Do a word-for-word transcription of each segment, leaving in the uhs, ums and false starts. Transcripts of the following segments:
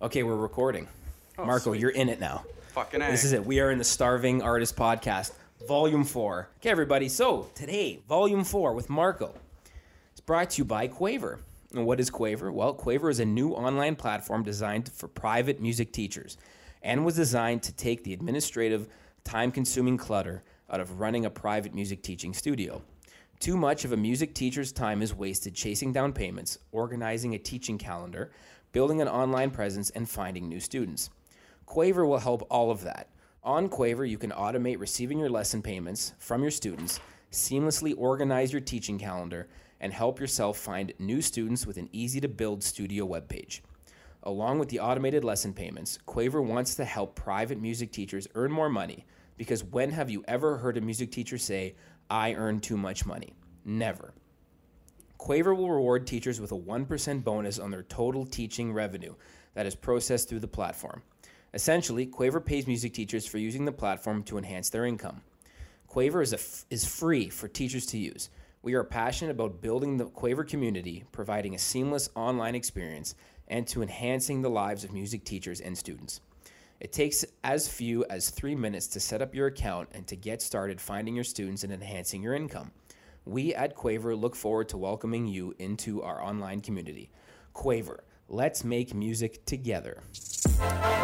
Okay, we're recording. Oh, Marco, sweet. you're in it now. Fucking A. This is it. We are in the Starving Artist Podcast, Volume four. Okay, everybody. So, today, Volume four with Marco. It's brought to you by Quaver. And what is Quaver? Well, Quaver is a new online platform designed for private music teachers and was designed to take the administrative, time-consuming clutter out of running a private music teaching studio. Too much of a music teacher's time is wasted chasing down payments, organizing a teaching calendar, building an online presence, and finding new students. Quaver will help all of that. On Quaver, you can automate receiving your lesson payments from your students, seamlessly organize your teaching calendar, and help yourself find new students with an easy-to-build studio webpage. Along with the automated lesson payments, Quaver wants to help private music teachers earn more money, because when have you ever heard a music teacher say, "I earn too much money"? Never. Quaver will reward teachers with a one percent bonus on their total teaching revenue that is processed through the platform. Essentially, Quaver pays music teachers for using the platform to enhance their income. Quaver is, a f- is free for teachers to use. We are passionate about building the Quaver community, providing a seamless online experience, and to enhancing the lives of music teachers and students. It takes as few as three minutes to set up your account and to get started finding your students and enhancing your income. We at Quaver look forward to welcoming you into our online community. Quaver, let's make music together. Uh,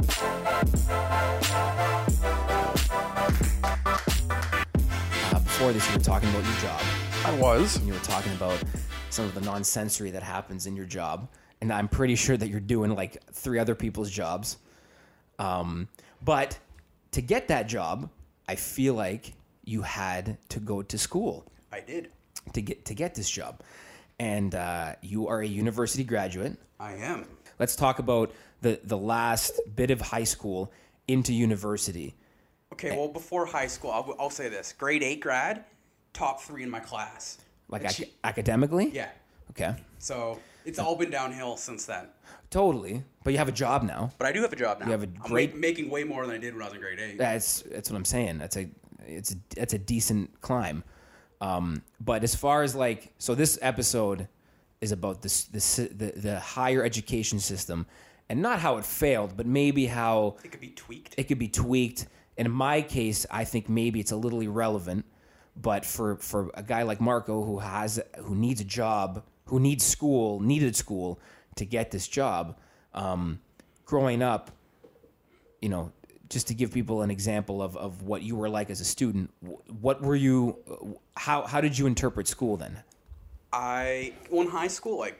before this, you were talking about your job. I was. And you were talking about some of the non-sensory that happens in your job. And I'm pretty sure that you're doing like three other people's jobs. Um, but to get that job, I feel like you had to go to school. I did. To get to get this job, and uh, you are a university graduate. I am. Let's talk about the the last bit of high school into university. Okay, well, before high school, I'll, I'll say this. Grade eight grad, top three in my class. Like And ac- she- academically? Yeah. Okay. So it's all been downhill since then. Totally. But you have a job now. But I do have a job now. You have a I'm great- ma- making way more than I did when I was in grade eight. That's that's what I'm saying. That's a it's a, that's a decent climb. Um, but as far as like, so this episode is about this, this the the higher education system, and not how it failed, but maybe how It could be tweaked. it could be tweaked. And in my case, I think maybe it's a little irrelevant. But for, for a guy like Marco who has who needs a job, who needs school, needed school to get this job, um, growing up, you know, just to give people an example of, of what you were like as a student, what were you, how how did you interpret school then? I, well, in high school, like,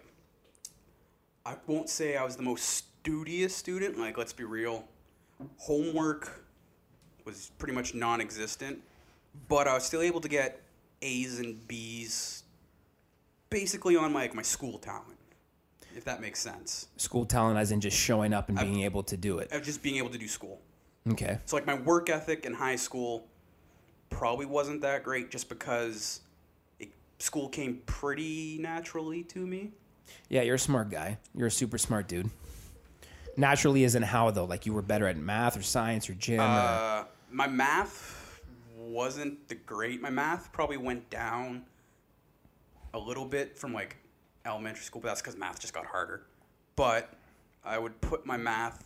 I won't say I was the most studious student. Like, let's be real. Homework was pretty much non-existent. But I was still able to get A's and B's basically on my, like, my school talent, if that makes sense. School talent as in just showing up and I've- being able to do it. Of just being able to do school. Okay. So, like, my work ethic in high school probably wasn't that great just because it, school came pretty naturally to me. Yeah, you're a smart guy. You're a super smart dude. Naturally isn't how, though? Like, you were better at math or science or gym? or... Uh, my math wasn't the great. My math probably went down a little bit from, like, elementary school, but that's because math just got harder. But I would put my math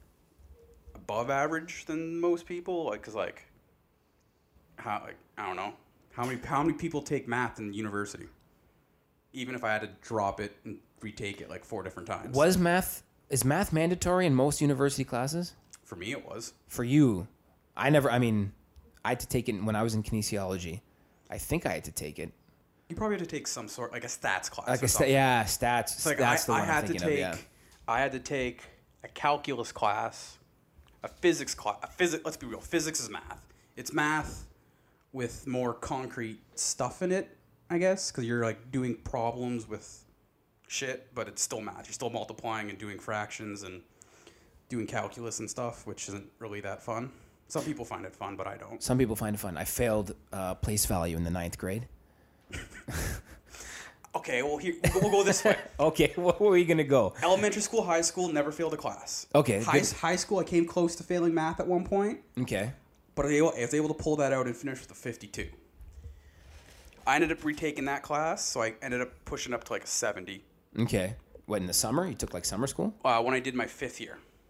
above average than most people, like, because, like, how, like, I don't know. How many, how many people take math in university? Even if I had to drop it and retake it, like, four different times. Was math, is math mandatory in most university classes? For me, it was. For you, I never, I mean, I had to take it when I was in kinesiology. I think I had to take it. You probably had to take some sort, like, a stats class Like or a sta- something. yeah, stats. It's like That's I, the I one had I'm to thinking take, of, yeah. I had to take a calculus class, a physics class. A physics. Let's be real. Physics is math. It's math with more concrete stuff in it, I guess, because you're like doing problems with shit, but it's still math. You're still multiplying and doing fractions and doing calculus and stuff, which isn't really that fun. Some people find it fun, but I don't. Some people find it fun. I failed uh, place value in the ninth grade. Okay, well, here we'll go this way. Okay, where were you going to go? Elementary school, high school, never failed a class. Okay, High, good. high school, I came close to failing math at one point, Okay. but I was able to pull that out and finish with a fifty-two. I ended up retaking that class, so I ended up pushing up to like a seventy Okay. What, in the summer? You took like summer school? uh, when I did my fifth year.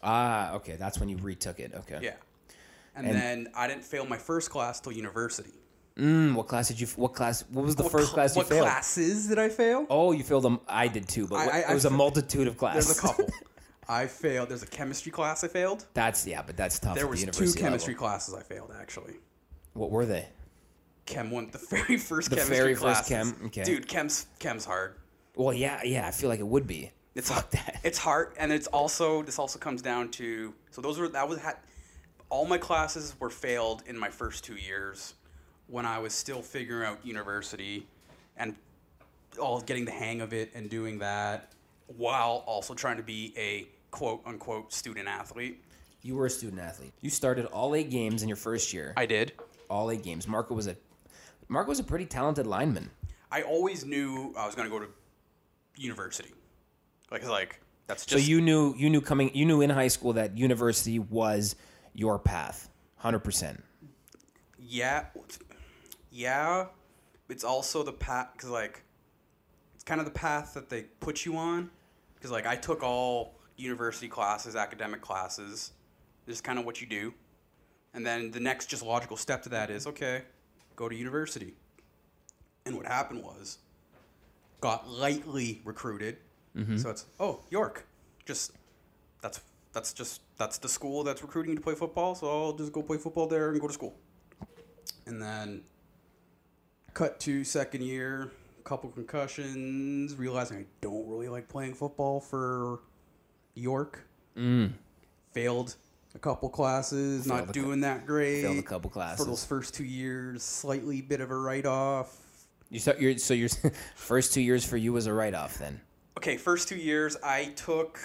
Ah, okay. That's when you retook it. Okay. Yeah. And, And- then I didn't fail my first class till university. Mm, what class did you? What class? What was the What first cl- class you what failed? classes did I fail? Oh, you failed them. I did too, but I- what- I- it was a I fa- multitude of classes. There's a couple. I failed. There's a chemistry class I failed. That's yeah, but that's tough. There at was the two university chemistry level. classes I failed, actually. What were they? Chem one, the very first The chemistry very first classes. chem- okay. Dude, chem's chem's hard. Well, yeah, yeah. I feel like it would be. It's Fuck that. It's hard, and it's also this also comes down to so those were that was had all my classes were failed in my first two years when I was still figuring out university and all getting the hang of it and doing that while also trying to be a quote unquote student athlete. You were a student athlete. You started all eight games in your first year. I did. all eight games. Marco was a Marco was a pretty talented lineman. I always knew I was going to go to university. Like, like that's So just you knew you knew coming you knew in high school that university was your path, hundred percent. yeah, yeah. It's also the path because like it's kind of the path that they put you on. Because like I took all university classes, academic classes. This is kind of what you do, and then the next just logical step to that is okay, go to university. And what happened was, got lightly recruited. Mm-hmm. So it's oh York, just that's that's just that's the school that's recruiting you to play football. So I'll just go play football there and go to school. And then cut to second year, couple concussions, realizing I don't really like playing football for York. Mm. Failed a couple classes, Failed not a doing that great. Failed a couple classes. For those first two years, slightly bit of a write-off. You start your so your first two years for you was a write off then. Okay, first two years I took.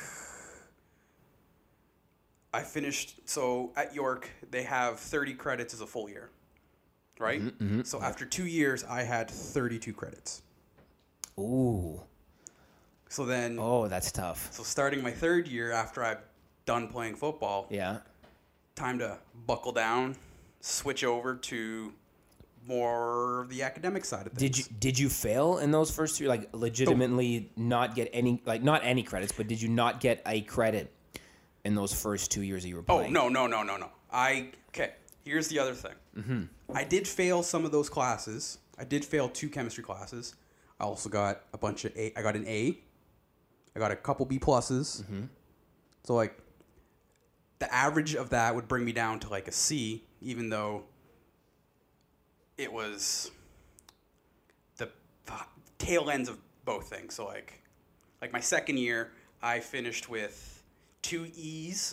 I finished so at York they have thirty credits as a full year, right? Mm-hmm, mm-hmm. So after two years I had thirty-two credits. Ooh. So then, Oh, that's tough. so starting my third year after I'm done playing football, Yeah. time to buckle down, switch over to more of the academic side of things. Did you did you fail in those first two? Like legitimately not get any like not any credits, but did you not get a credit in those first two years that you were Oh playing? no no no no no! I okay. Here's the other thing. Mm-hmm. I did fail some of those classes. I did fail two chemistry classes. I also got a bunch of A. I got an A. I got a couple B pluses. Mm-hmm. So like, the average of that would bring me down to like a C, even though it was the tail ends of both things. So like, like my second year, I finished with two E's,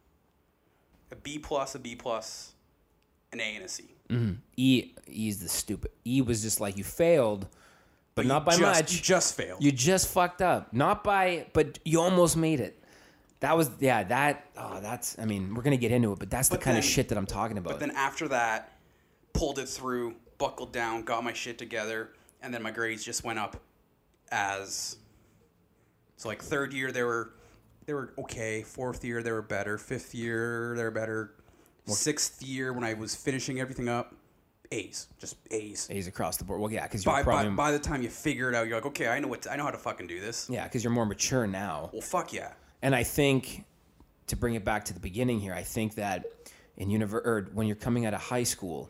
a B plus, a B plus, an A, and a C. Mm-hmm. E E is the stupid. E was just like you failed, but, you not by just, much. You just failed. You just fucked up. Not by, but you almost made it. That was yeah. That oh, that's. I mean, we're gonna get into it, but that's But the kind of then- shit that I'm talking about. But then after that, pulled it through, buckled down, got my shit together, and then my grades just went up as. So like third year they were, they were okay. Fourth year they were better. Fifth year they were better. Sixth year when I was finishing everything up, A's, just A's. A's across the board. Well, yeah, because you're By, probably by by the time you figure it out, you're like, okay, I know what to, I know how to fucking do this. yeah, because you're more mature now. Well, fuck yeah. And I think, to bring it back to the beginning here, I think that in univer- or when you're coming out of high school,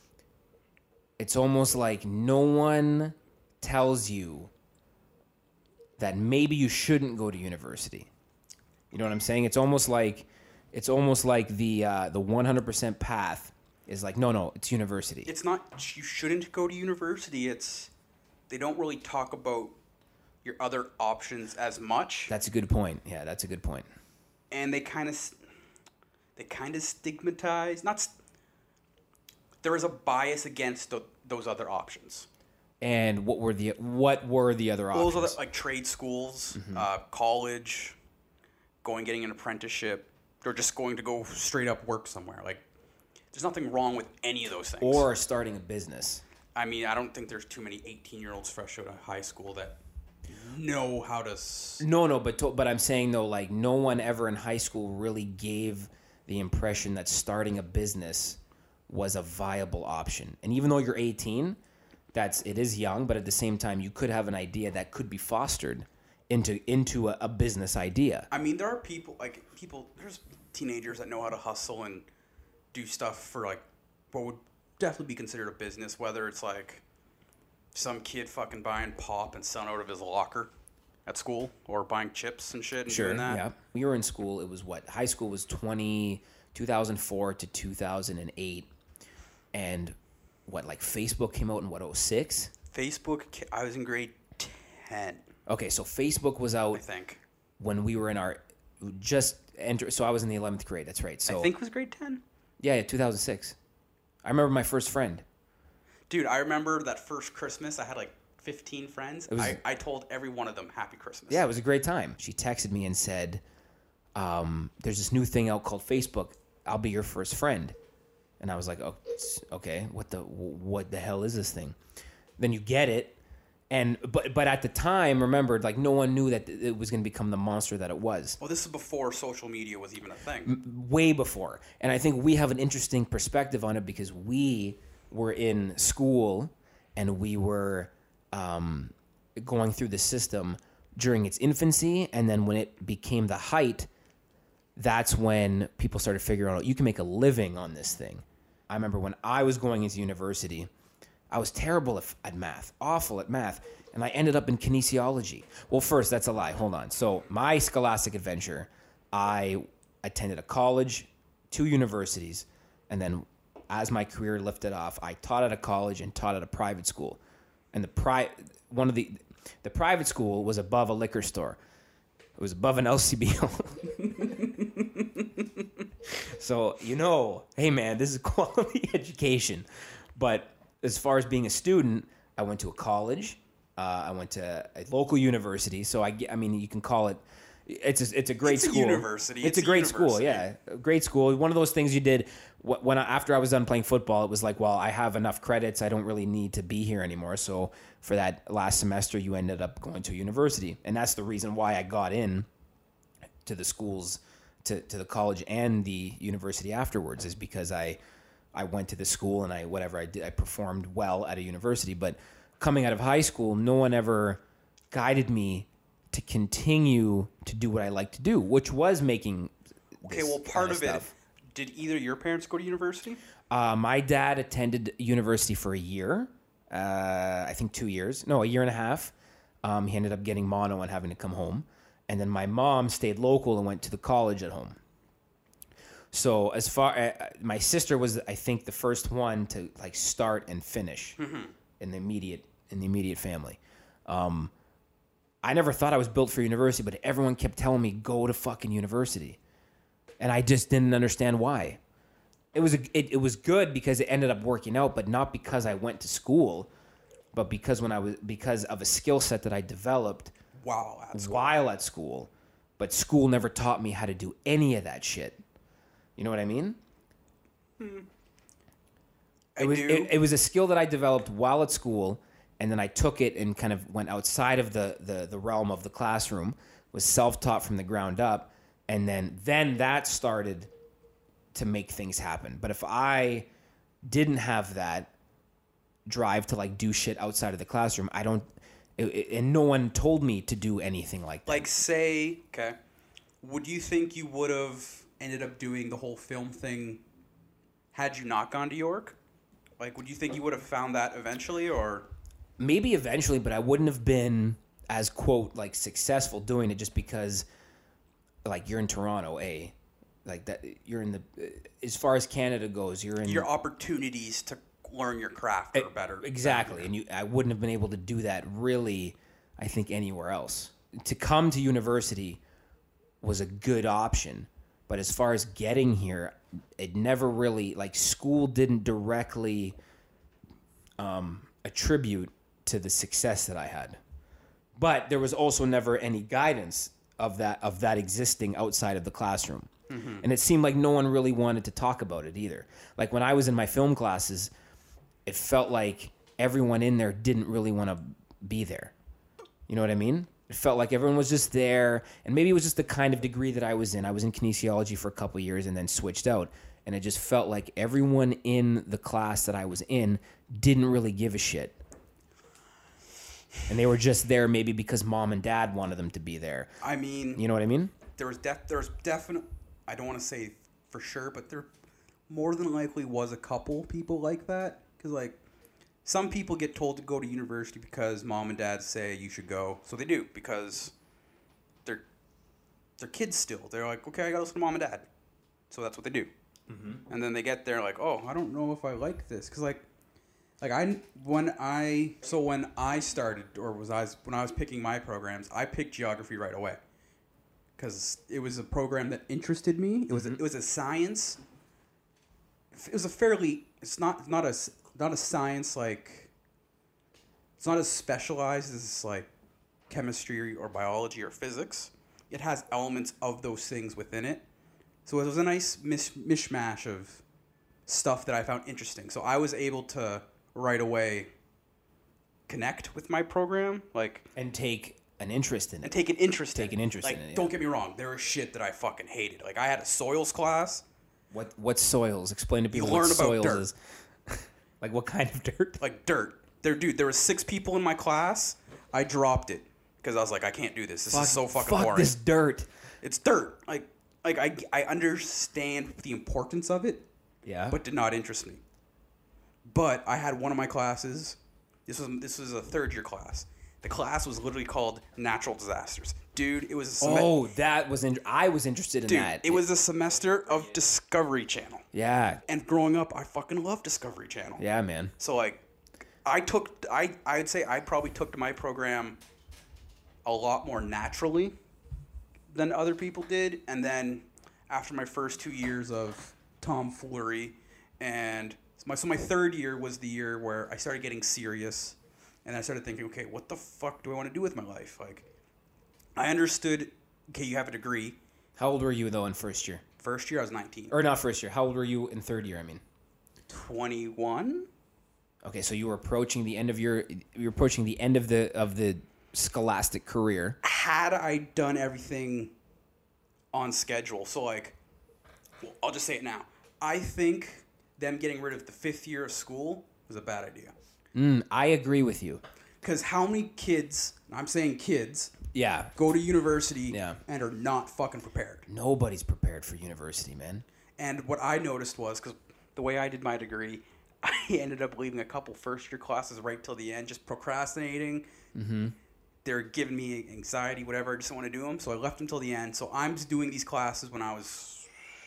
it's almost like no one tells you that maybe you shouldn't go to university. You know what I'm saying? It's almost like it's almost like the uh, the one hundred percent path is like no, no, it's university. It's not you shouldn't go to university. It's they don't really talk about your other options as much. That's a good point. Yeah, that's a good point. And they kind of they kind of stigmatize not st- there is a bias against th- those other options. And what were the what were the other Well, options? those other like trade schools, uh, college, going getting an apprenticeship, or just going to go straight up work somewhere. Like, there's nothing wrong with any of those things. Or starting a business. I mean, I don't think there's too many eighteen-year-olds fresh out of high school that know how to. S- No, no, but to, but I'm saying though, like no one ever in high school really gave the impression that starting a business was a viable option. And even though you're eighteen, that's it is young, but at the same time, you could have an idea that could be fostered into into a, a business idea. I mean, there are people like people. There's teenagers that know how to hustle and do stuff for like what would definitely be considered a business. Whether it's like some kid fucking buying pop and selling out of his locker at school, or buying chips and shit and Sure, doing that. yeah. We were in school. It was what? High school was twenty, two thousand four to two thousand eight. And what, like Facebook came out in what, oh six? Facebook, I was in grade ten. Okay, so Facebook was out I think. when we were in our, just enter. So I was in the eleventh grade. That's right. So I think it was grade ten. Yeah, yeah, two thousand six. I remember my first friend. Dude, I remember that first Christmas. I had like fifteen friends. was- I, I told every one of them Happy Christmas. Yeah, it was a great time. She texted me and said, um, there's this new thing out called Facebook. I'll be your first friend. And I was like, oh, it's- okay, what the what the hell is this thing? Then you get it. And but but at the time, remember, like no one knew that it was going to become the monster that it was. Well, this is before social media was even a thing. Way before. And I think we have an interesting perspective on it because we were in school and we were um, going through the system during its infancy. And then when it became the height, that's when people started figuring out you can make a living on this thing. I remember when I was going into university, I was terrible at, at math, awful at math, and I ended up in kinesiology. Well, first, that's a lie. Hold on. So my scholastic adventure, I attended a college, two universities, and then as my career lifted off, I taught at a college and taught at a private school. And the pri- one of the the private school was above a liquor store. It was above an L C B O. So, you know, hey man, this is quality education. But as far as being a student, I went to a college. Uh, I went to a local university. So I, I mean, you can call it. It's a, it's a great It's a school. university. It's, It's a a great school. university. Yeah, a great school. One of those things you did wh- when I, after I was done playing football. It was like, well, I have enough credits. I don't really need to be here anymore. So for that last semester, you ended up going to a university, and that's the reason why I got in to the schools, to, to the college and the university afterwards, is because I I went to the school and I whatever I did, I performed well at a university. But coming out of high school, no one ever guided me to continue to do what I like to do, which was making. Okay, this well, part kind of it, stuff. did either your parents go to university? Uh, my dad attended university for a year, uh, I think two years, no, a year and a half. Um, he ended up getting mono and having to come home. And then my mom stayed local and went to the college at home. So as far, uh, my sister was, I think, the first one to like start and finish Mm-hmm. in the immediate in the immediate family. Um, I never thought I was built for university, but everyone kept telling me go to fucking university, and I just didn't understand why. It was a, it, it was good because it ended up working out, but not because I went to school, but because when I was because of a skill set that I developed Wow, that's while at school, but school never taught me how to do any of that shit. You know what I mean? I It was do. it, it was a skill that I developed while at school, and then I took it and kind of went outside of the the, the realm of the classroom, was self-taught from the ground up, and then then that started to make things happen. But if I didn't have that drive to like do shit outside of the classroom, I don't it, it, and no one told me to do anything like that. Like, say, okay, would you think you would have ended up doing the whole film thing had you not gone to York? Like, would you think you would have found that eventually, or? Maybe eventually, but I wouldn't have been as quote like successful doing it just because like you're in Toronto, eh? Like that you're in the as far as Canada goes, you're in Your opportunities to learn your craft are better. Exactly, and you I wouldn't have been able to do that really, I think, anywhere else. To come to university was a good option, but as far as getting here, it never really like school didn't directly um, attribute to the success that I had. But there was also never any guidance of that of that existing outside of the classroom. Mm-hmm. And it seemed like no one really wanted to talk about it either. Like when I was in my film classes, it felt like everyone in there didn't really want to be there. You know what I mean? It felt like everyone was just there, and maybe it was just the kind of degree that I was in. I was in kinesiology for a couple of years and then switched out, and it just felt like everyone in the class that I was in didn't really give a shit. and they were just there maybe because mom and dad wanted them to be there. I mean, You know what I mean? there was def- there was definite. I don't want to say for sure, but there more than likely was a couple people like that. Because like some people get told to go to university because mom and dad say you should go, so they do because they're they're kids still. They're like, okay, I gotta listen to mom and dad, so that's what they do. Mm-hmm. And then they get there like, oh, I don't know if I like this, because like. Like I when I so when I started or was I when I was picking my programs, I picked geography right away because it was a program that interested me. It was a, it was a science. It was a fairly it's not not a not a science like it's not as specialized as like chemistry or biology or physics. It has elements of those things within it, so it was a nice mish, mishmash of stuff that I found interesting. So I was able to right away connect with my program, like And take an interest in and it. take an interest Take in an it. interest like, in it, yeah. Don't get me wrong, there was shit that I fucking hated. Like I had a soils class. What what soils? Explain to people learn what about soils dirt. is. Like what kind of dirt? Like dirt. There dude, there were six people in my class. I dropped it because I was like, I can't do this. This is so fucking fuck boring. this dirt. It's dirt. Like like I I understand the importance of it, Yeah. but did not interest me. But I had one of my classes. This was this was a third year class. The class was literally called Natural Disasters. Dude, it was a sem- Oh, that was in, I was interested in Dude, that. it was a semester of Discovery Channel. Yeah. And growing up, I fucking loved Discovery Channel. Yeah, man. So like I took I I'd say I probably took to my program a lot more naturally than other people did, and then after my first two years of tomfoolery and My, so my third year was the year where I started getting serious, and I started thinking, okay, what the fuck do I want to do with my life? Like, I understood, okay, you have a degree. How old were you, though, in first year? First year, I was nineteen. Or not first year. How old were you in third year, I mean? twenty-one? Okay, so you were approaching the end of your... You were approaching the end of the of the scholastic career. Had I done everything on schedule, so, like, well, I'll just say it now. I think them getting rid of the fifth year of school was a bad idea. Mm, I agree with you. Because how many kids, I'm saying kids, Yeah. go to university Yeah. and are not fucking prepared? Nobody's prepared for university, man. And what I noticed was, because the way I did my degree, I ended up leaving a couple first year classes right till the end, just procrastinating. Mm-hmm. They're giving me anxiety, whatever. I just don't want to do them. So I left them till the end. So I'm just doing these classes when I was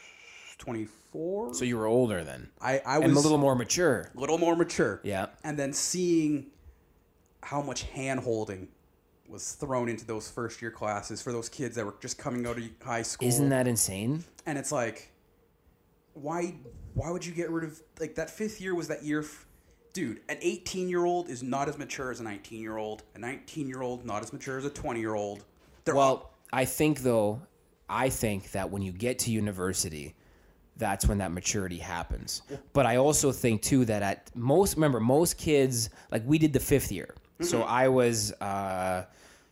twenty-four. So you were older then. I, I was And a little more mature. a little more mature. Yeah. And then seeing how much hand-holding was thrown into those first year classes for those kids that were just coming out of high school. Isn't that insane? And it's like, why why would you get rid of, like, that fifth year was that year, f- dude, an eighteen-year-old is not as mature as a nineteen-year-old. A nineteen-year-old not as mature as a twenty-year-old. They're Well, all, I think, though, I think that when you get to university, that's when that maturity happens. But I also think, too, that at most, remember, most kids, like, we did the fifth year. Mm-hmm. So I was, uh,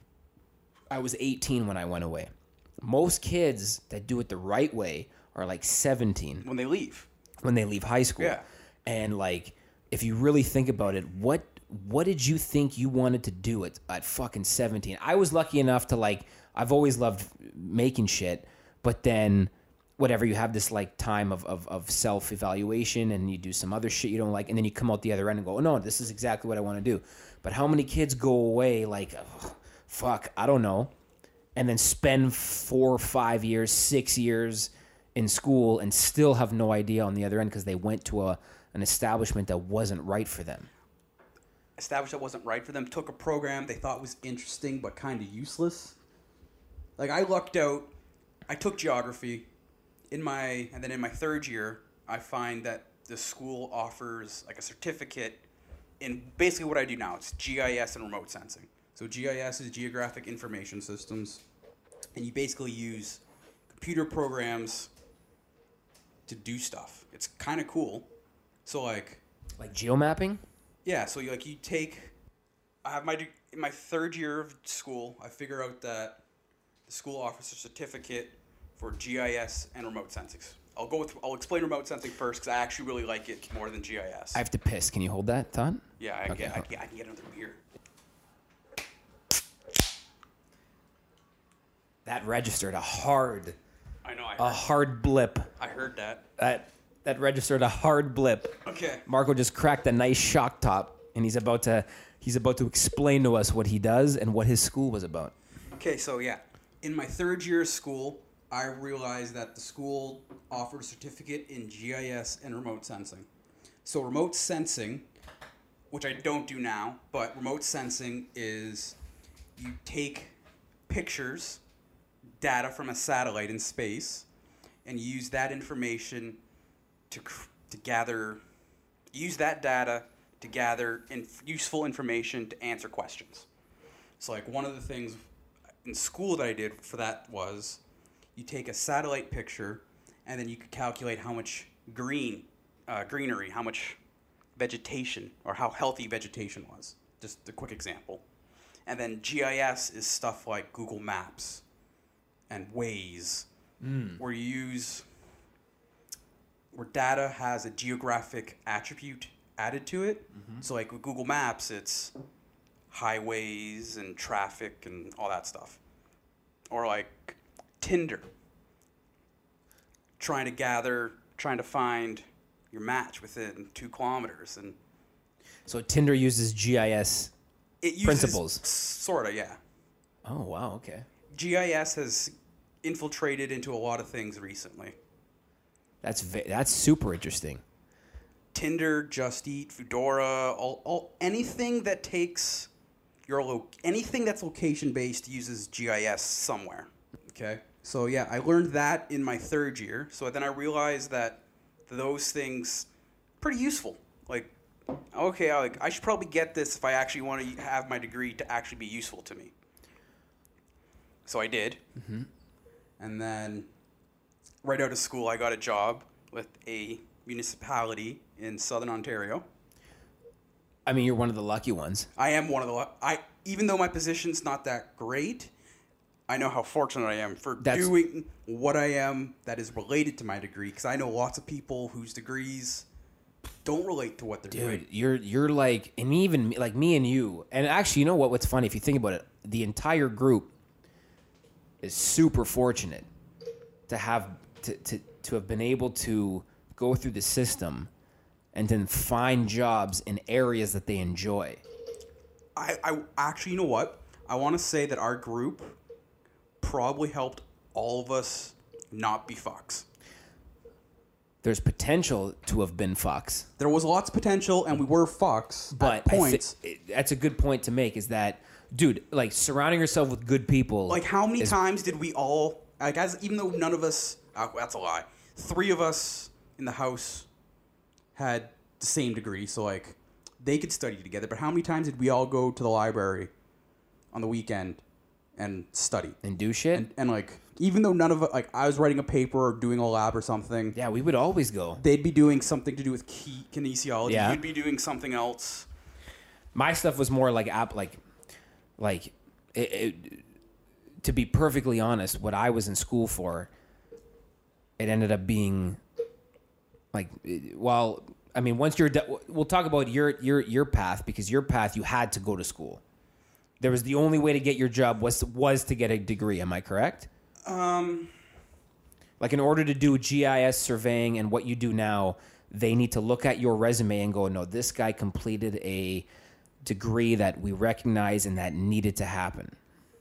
I was eighteen when I went away. Most kids that do it the right way are, like, seventeen. when they leave. When they leave high school. Yeah. And like, if you really think about it, what what did you think you wanted to do at, at fucking seventeen? I was lucky enough to, like, I've always loved making shit, but then whatever, you have this like time of, of, of self-evaluation and you do some other shit you don't like, and then you come out the other end and go, oh no, this is exactly what I want to do. But how many kids go away like, oh, fuck, I don't know, and then spend four, five years, six years in school and still have no idea on the other end because they went to a an establishment that wasn't right for them. Established that wasn't right for them, took a program they thought was interesting but kind of useless. Like, I lucked out. I took geography in my, and then in my third year, I find that the school offers like a certificate in basically what I do now. It's G I S and remote sensing. So G I S is Geographic Information Systems, and you basically use computer programs to do stuff. It's kind of cool. So like, Like geomapping? yeah, so you, like you take, I have my de- in my third year of school, I figure out that the school offers a certificate for G I S and remote sensing. I'll go with I'll explain remote sensing first because I actually really like it more than G I S. I have to piss. Can you hold that thought? yeah, I, Okay. get, I, yeah, I can get another beer. That registered a hard, I know. I a heard, hard blip. I heard that. That that registered a hard blip. Okay. Marco just cracked a nice shock top, and he's about to he's about to explain to us what he does and what his school was about. Okay, so yeah, in my third year of school, I realized that the school offered a certificate in G I S and remote sensing. So remote sensing, which I don't do now, but remote sensing is you take pictures, data from a satellite in space, and use that information to to gather, use that data to gather inf- useful information to answer questions. So like one of the things in school that I did for that was you take a satellite picture and then you could calculate how much green, uh, greenery, how much vegetation or how healthy vegetation was. Just a quick example. And then G I S is stuff like Google Maps and Waze, mm. where you use, where data has a geographic attribute added to it. Mm-hmm. So like with Google Maps, it's highways and traffic and all that stuff. Or like Tinder, trying to gather, trying to find your match within two kilometers. And so Tinder uses G I S it uses, principles. Sort of, yeah. Oh, wow, okay. G I S has infiltrated into a lot of things recently. That's va- that's super interesting. Tinder, Just Eat, Foodora, all, all anything that takes your lo- anything that's location based uses G I S somewhere. Okay, so yeah, I learned that in my third year. So then I realized that those things pretty useful. Like, okay, I, like I should probably get this if I actually want to have my degree to actually be useful to me. So I did, mm-hmm. and then right out of school, I got a job with a municipality in Southern Ontario. I mean, you're one of the lucky ones. I am one of the. I even though my position's not that great, I know how fortunate I am for That's, doing what I am that is related to my degree. Because I know lots of people whose degrees don't relate to what they're dude, doing. Dude, you're you're like, and even like me and you, and actually, you know what? What's funny if you think about it, the entire group is super fortunate to have to to, to have been able to go through the system and then find jobs in areas that they enjoy. I, I actually, you know what? I want to say that our group probably helped all of us not be fucks. There's potential to have been fucks. There was lots of potential, and we were fucks but at points. Th- that's a good point to make, is that, dude, like, surrounding yourself with good people. Like, how many is- times did we all, like, as even though none of us, uh, that's a lie, three of us in the house had the same degree, so like they could study together, but how many times did we all go to the library on the weekend and study and do shit? And, and like, even though none of it, like I was writing a paper or doing a lab or something, yeah, we would always go. They'd be doing something to do with key kinesiology. Yeah. You'd be doing something else. My stuff was more like app, like, like, it, it, to be perfectly honest, what I was in school for, it ended up being. Like, well, I mean, once you're, de- we'll talk about your your your path, because your path, you had to go to school. There was the only way to get your job was was to get a degree. Am I correct? Um, like in order to do G I S surveying and what you do now, they need to look at your resume and go, no, this guy completed a degree that we recognize and that needed to happen.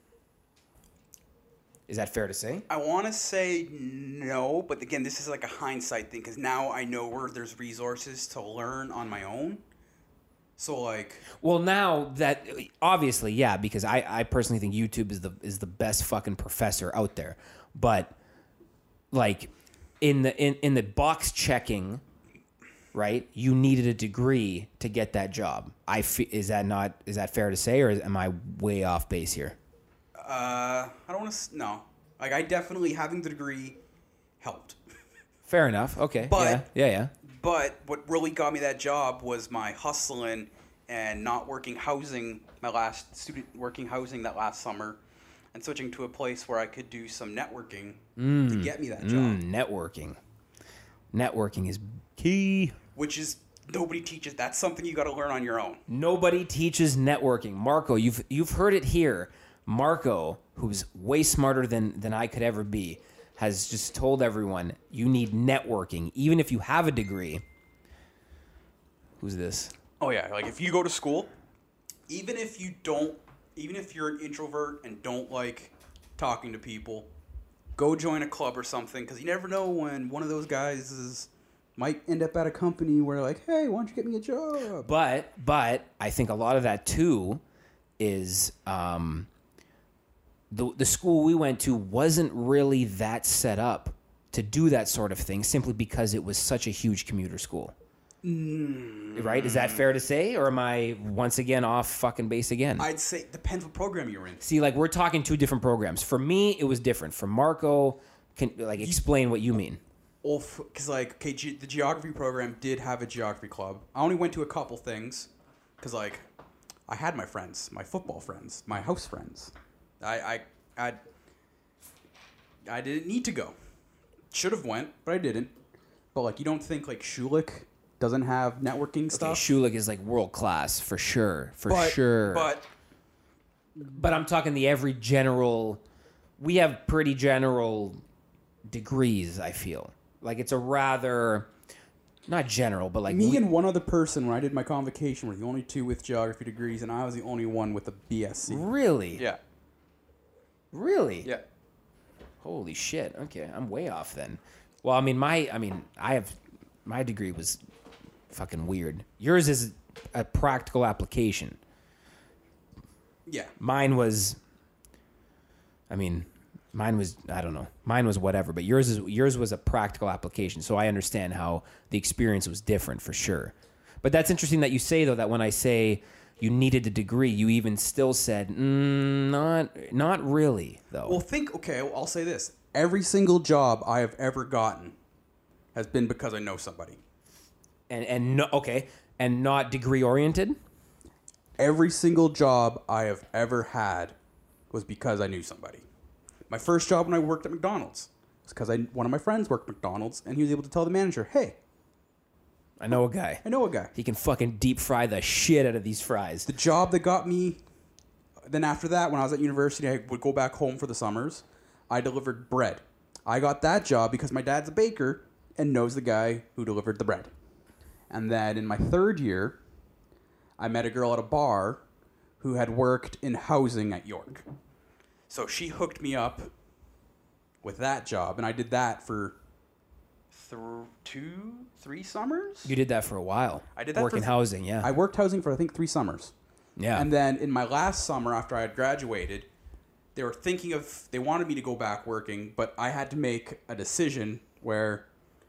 Is that fair to say? I want to say no, but again, this is like a hindsight thing because now I know where there's resources to learn on my own. So like, well, now that obviously, yeah, because I, I personally think YouTube is the is the best fucking professor out there. But like in the in, in the box checking, right? You needed a degree to get that job. I fe- is that not is that fair to say, or am I way off base here? Uh, I don't want to. No, like I definitely having the degree helped. Fair enough. Okay. But yeah, yeah, yeah. But what really got me that job was my hustling and not working housing. My last student working housing that last summer, and switching to a place where I could do some networking mm, to get me that job. Mm, networking. Networking is key. Which is nobody teaches. That's something you got to learn on your own. Nobody teaches networking. Marco, you've you've heard it here. Marco, who's way smarter than than I could ever be, has just told everyone you need networking, even if you have a degree. Who's this? Oh yeah, like if you go to school, even if you don't, even if you're an introvert and don't like talking to people, go join a club or something, because you never know when one of those guys is might end up at a company where like, hey, why don't you get me a job? But but I think a lot of that too is um, the the school we went to wasn't really that set up to do that sort of thing, simply because it was such a huge commuter school. Mm. Right? Is that fair to say, or am I once again off fucking base again? I'd say it depends what program you're in. See, like we're talking two different programs. For me, it was different. For Marco, can like explain what you mean? Well, because like okay, ge- the geography program did have a geography club. I only went to a couple things, because like I had my friends, my football friends, my house friends. I I I, I didn't need to go. Should have went, but I didn't. But like you don't think like Schulich doesn't have networking stuff? Okay, Schulich is like world class for sure, for but, sure. But but I'm talking the every general. We have pretty general degrees. I feel like it's a rather not general, but like me we, and one other person when I did my convocation were the only two with geography degrees, and I was the only one with a B S c. Really? Yeah. Really? Yeah. Holy shit. Okay, I'm way off then. Well, I mean, my, I mean, I have, my degree was fucking weird. Yours is a practical application. Yeah. Mine was, I mean, mine was, I don't know. Mine was whatever, but yours is, yours was a practical application. So I understand how the experience was different for sure. But that's interesting that you say though, that when I say you needed a degree, you even still said, mm, not, not really though. Well, think, okay, well, I'll say this. Every single job I have ever gotten has been because I know somebody. And, and no, okay. And not degree oriented? Every single job I have ever had was because I knew somebody. My first job when I worked at McDonald's was because I one of my friends worked at McDonald's, and he was able to tell the manager, hey, I know a guy. I know a guy. He can fucking deep fry the shit out of these fries. The job that got me, then after that, when I was at university, I would go back home for the summers. I delivered bread. I got that job because my dad's a baker and knows the guy who delivered the bread. And then in my third year, I met a girl at a bar who had worked in housing at York. So she hooked me up with that job, and I did that for th- two, three summers? You did that for a while. I did that Working for- housing, yeah. I worked housing for, I think, three summers. yeah. And then in my last summer after I had graduated, they were thinking of, they wanted me to go back working, but I had to make a decision where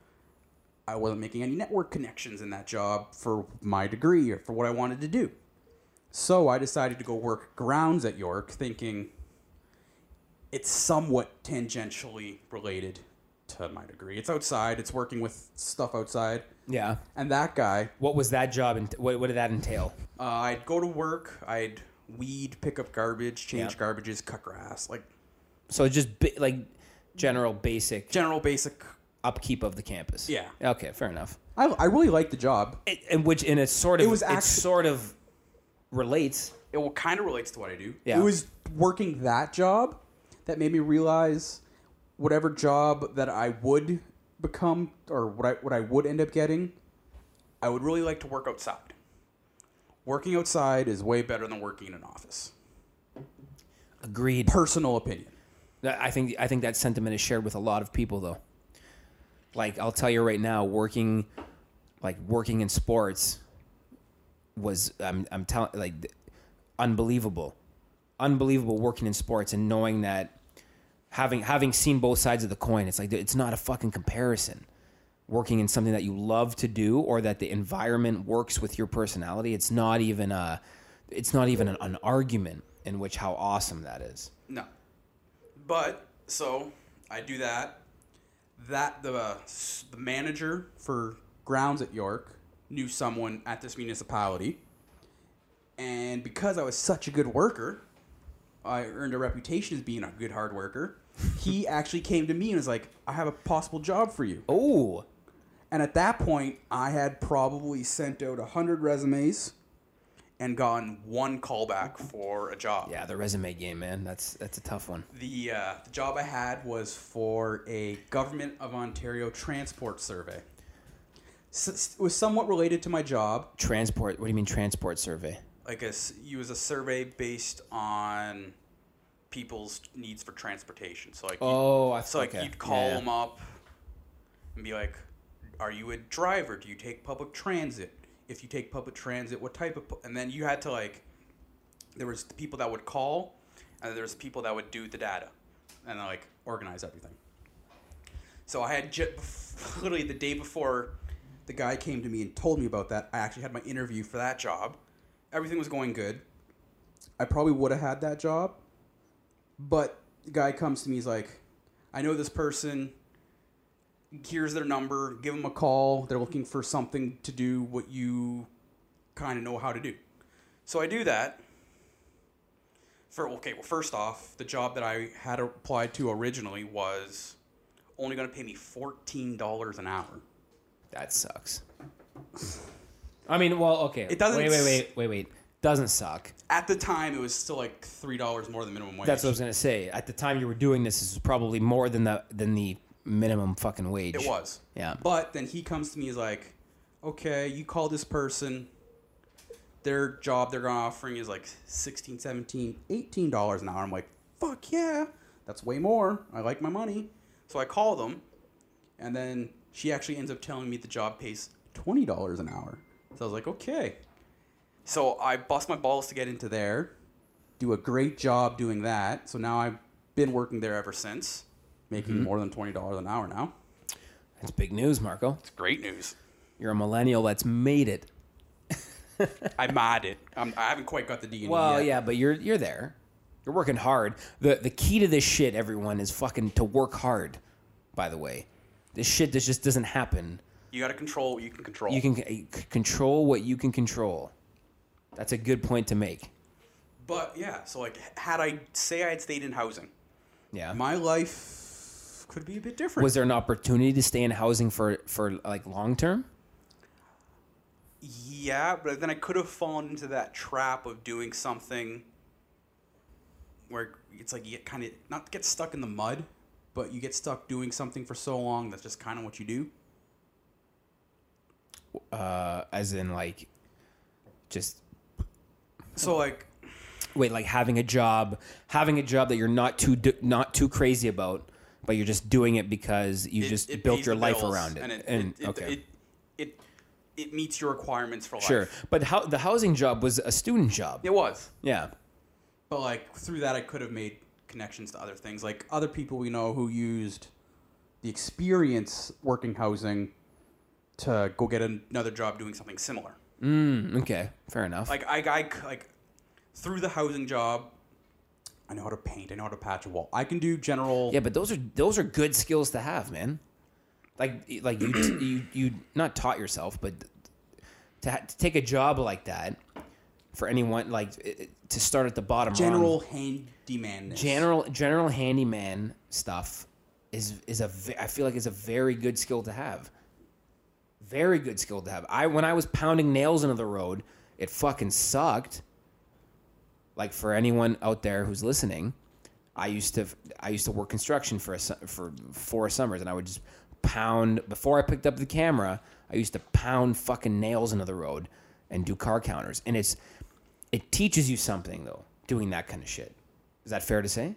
I wasn't making any network connections in that job for my degree or for what I wanted to do. So I decided to go work grounds at York, thinking it's somewhat tangentially related to my degree. It's outside. It's working with stuff outside. yeah. And that guy, What was that job? And what, what did that entail? uh, I'd go to work. I'd weed, pick up garbage, change Yeah. garbages, cut grass, like So just bi- like general basic general basic. upkeep of the campus. Yeah. Okay, fair enough. I, I really liked the job. It, and which in a sort of It was it actu- sort of relates. It kind of relates to what I do. Yeah. It was working that job that made me realize whatever job that I would become or what I what I would end up getting, I would really like to work outside. Working outside is way better than working in an office. Agreed. Personal opinion. I think I think that sentiment is shared with a lot of people though. Like I'll tell you right now, working like working in sports was I'm I'm telling like unbelievable. Unbelievable working in sports and knowing that having having seen both sides of the coin, it's like it's not a fucking comparison. Working in something that you love to do or that the environment works with your personality, it's not even a it's not even an, an argument in which how awesome that is. No. But so I do that. That the uh, the manager for grounds at York knew someone at this municipality, and because I was such a good worker, I earned a reputation as being a good hard worker. He actually came to me and was like, "I have a possible job for you." Oh, And at that point, I had probably sent out a hundred resumes, and gotten one callback for a job. Yeah, the resume game, man. That's that's a tough one. The, uh, the job I had was for a Government of Ontario transport survey. S- it was somewhat related to my job. Transport. What do you mean transport survey? Like a, it was a survey based on people's needs for transportation. So like, Oh, I so like okay. you'd call Yeah, yeah. them up and be like, "Are you a driver? Do you take public transit? If you take public transit, what type of?" pu-" And then you had to like, there was the people that would call, and there was people that would do the data, and like organize everything. So I had just, literally the day before the guy came to me and told me about that, I actually had my interview for that job. Everything was going good. I probably would have had that job, but the guy comes to me, he's like, "I know this person. Here's their number. Give them a call. They're looking for something to do what you kind of know how to do." So I do that. For okay, well, first off, the job that I had applied to originally was only going to pay me fourteen dollars an hour. That sucks. I mean, well, okay. It doesn't Wait, wait, s- wait, wait, wait. Doesn't suck. At the time, it was still like three dollars more than minimum wage. That's what I was gonna say. At the time you were doing this, this was probably more than the than the minimum fucking wage. It was. Yeah. But then he comes to me, he's like, "Okay, you call this person. Their job they're offering is like sixteen, seventeen, eighteen dollars an hour." I'm like, "Fuck yeah, that's way more. I like my money." So I call them, and then she actually ends up telling me the job pays twenty dollars an hour. So I was like, okay. So I bust my balls to get into there, do a great job doing that. So now I've been working there ever since, making Mm-hmm. more than twenty dollars an hour now. That's big news, Marco. It's great news. You're a millennial that's made it. I'm at it. I'm, I haven't quite got the D and D Well, yet. yeah, but you're you're there. You're working hard. The the key to this shit, everyone, is fucking to work hard. By the way, this shit this just doesn't happen. You got to control what you can control. You can c- control what you can control. That's a good point to make. But yeah, so like, had I say I had stayed in housing, Yeah. my life could be a bit different. Was there an opportunity to stay in housing for for like long term? Yeah, but then I could have fallen into that trap of doing something where it's like you get kind of not get stuck in the mud, but you get stuck doing something for so long that's just kind of what you do. Uh, as in like, just So like, wait, like having a job, having a job that you're not too d- not too crazy about, but you're just doing it because you it- just it built pays your the life bills, around it. and it, And it, it, okay, it, it it meets your requirements for life. sure. But how the housing job was a student job. It was. Yeah. But like through that, I could have made connections to other things, like other people we know who used the experience working housing to go get another job doing something similar. Mm, okay. Fair enough. Like I, I like through the housing job, I know how to paint. I know how to patch a wall. I can do general. Yeah, but those are those are good skills to have, man. Like like you you you not taught yourself, but to, ha- to take a job like that for anyone like it, to start at the bottom. General rung, handyman. general general handyman stuff is is a ve- I feel like is a very good skill to have. Very good skill to have. I when I was pounding nails into the road, it fucking sucked. Like for anyone out there who's listening, I used to I used to work construction for a, su- for four summers, and I would just pound before I picked up the camera. I used to pound fucking nails into the road and do car counters, and it's it teaches you something though doing that kind of shit. Is that fair to say?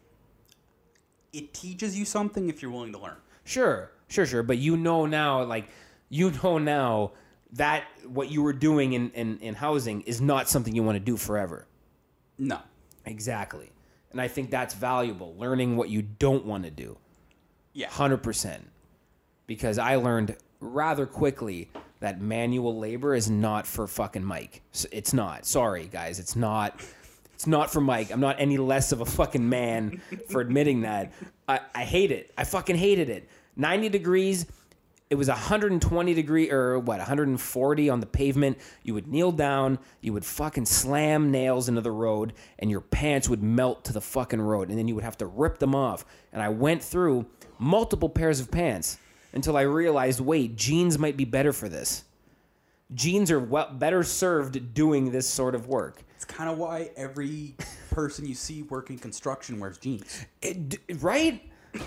It teaches you something if you're willing to learn. Sure, sure, sure. But you know now, like you know now that what you were doing in in, in housing is not something you want to do forever. No. Exactly. And I think that's valuable, learning what you don't want to do. Yeah. one hundred percent. Because I learned rather quickly that manual labor is not for fucking Mike. S- It's not. Sorry, guys. It's not. It's not for Mike. I'm not any less of a fucking man for admitting that. I, I hate it. I fucking hated it. ninety degrees. It was one hundred twenty degree or what, one hundred forty on the pavement. You would kneel down, you would fucking slam nails into the road, and your pants would melt to the fucking road, and then you would have to rip them off. And I went through multiple pairs of pants until I realized, wait, jeans might be better for this. Jeans are well, better served doing this sort of work. It's kind of why every person you see working construction wears jeans. It, right?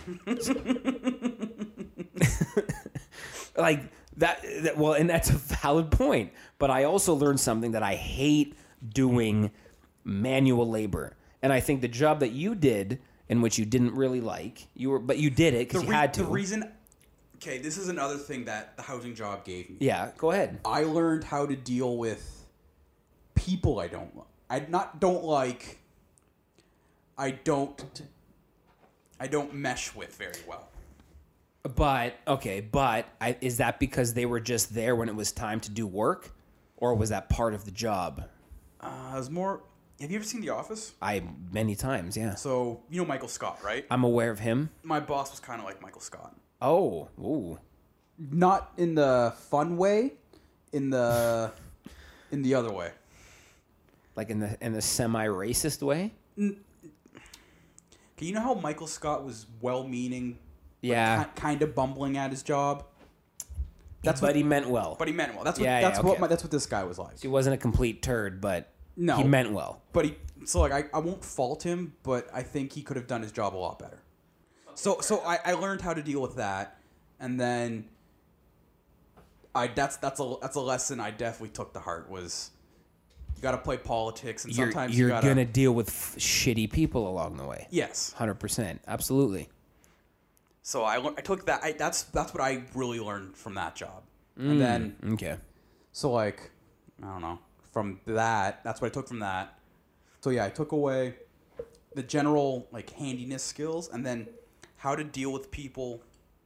like that, that. Well, and that's a valid point. But I also learned something that I hate doing manual labor. And I think the job that you did, in which you didn't really like, you were, but you did it because The you re- had to. The reason, okay, this is another thing that the housing job gave me. Yeah, go ahead. I learned how to deal with people I don't like. I not don't like. I don't. I don't mesh with very well. But okay, but I, is that because they were just there when it was time to do work, or was that part of the job? Uh, it was more. Have you ever seen The Office? I many times, yeah. So you know Michael Scott, right? I'm aware of him. My boss was kind of like Michael Scott. Oh, ooh. Not in the fun way, in the in the other way. Like in the in the semi-racist way? Okay, you know how Michael Scott was well-meaning, Yeah. but ki- kind of bumbling at his job. That's but what he meant well. But he meant well. That's what Yeah, yeah, that's okay. what my, that's what this guy was like. He wasn't a complete turd, but No. he meant well. But he so like I, I won't fault him, but I think he could have done his job a lot better. So so I, I learned how to deal with that, and then I that's that's a that's a lesson I definitely took to heart was you got to play politics, and You're, sometimes you're you gotta, gonna deal with f- shitty people along the way. yes, one hundred percent. Absolutely. So I, lear- I took that. I, that's that's what I really learned from that job. And then Okay. so like I don't know from that. That's what I took from that. So yeah, I took away the general like handiness skills, and then how to deal with people.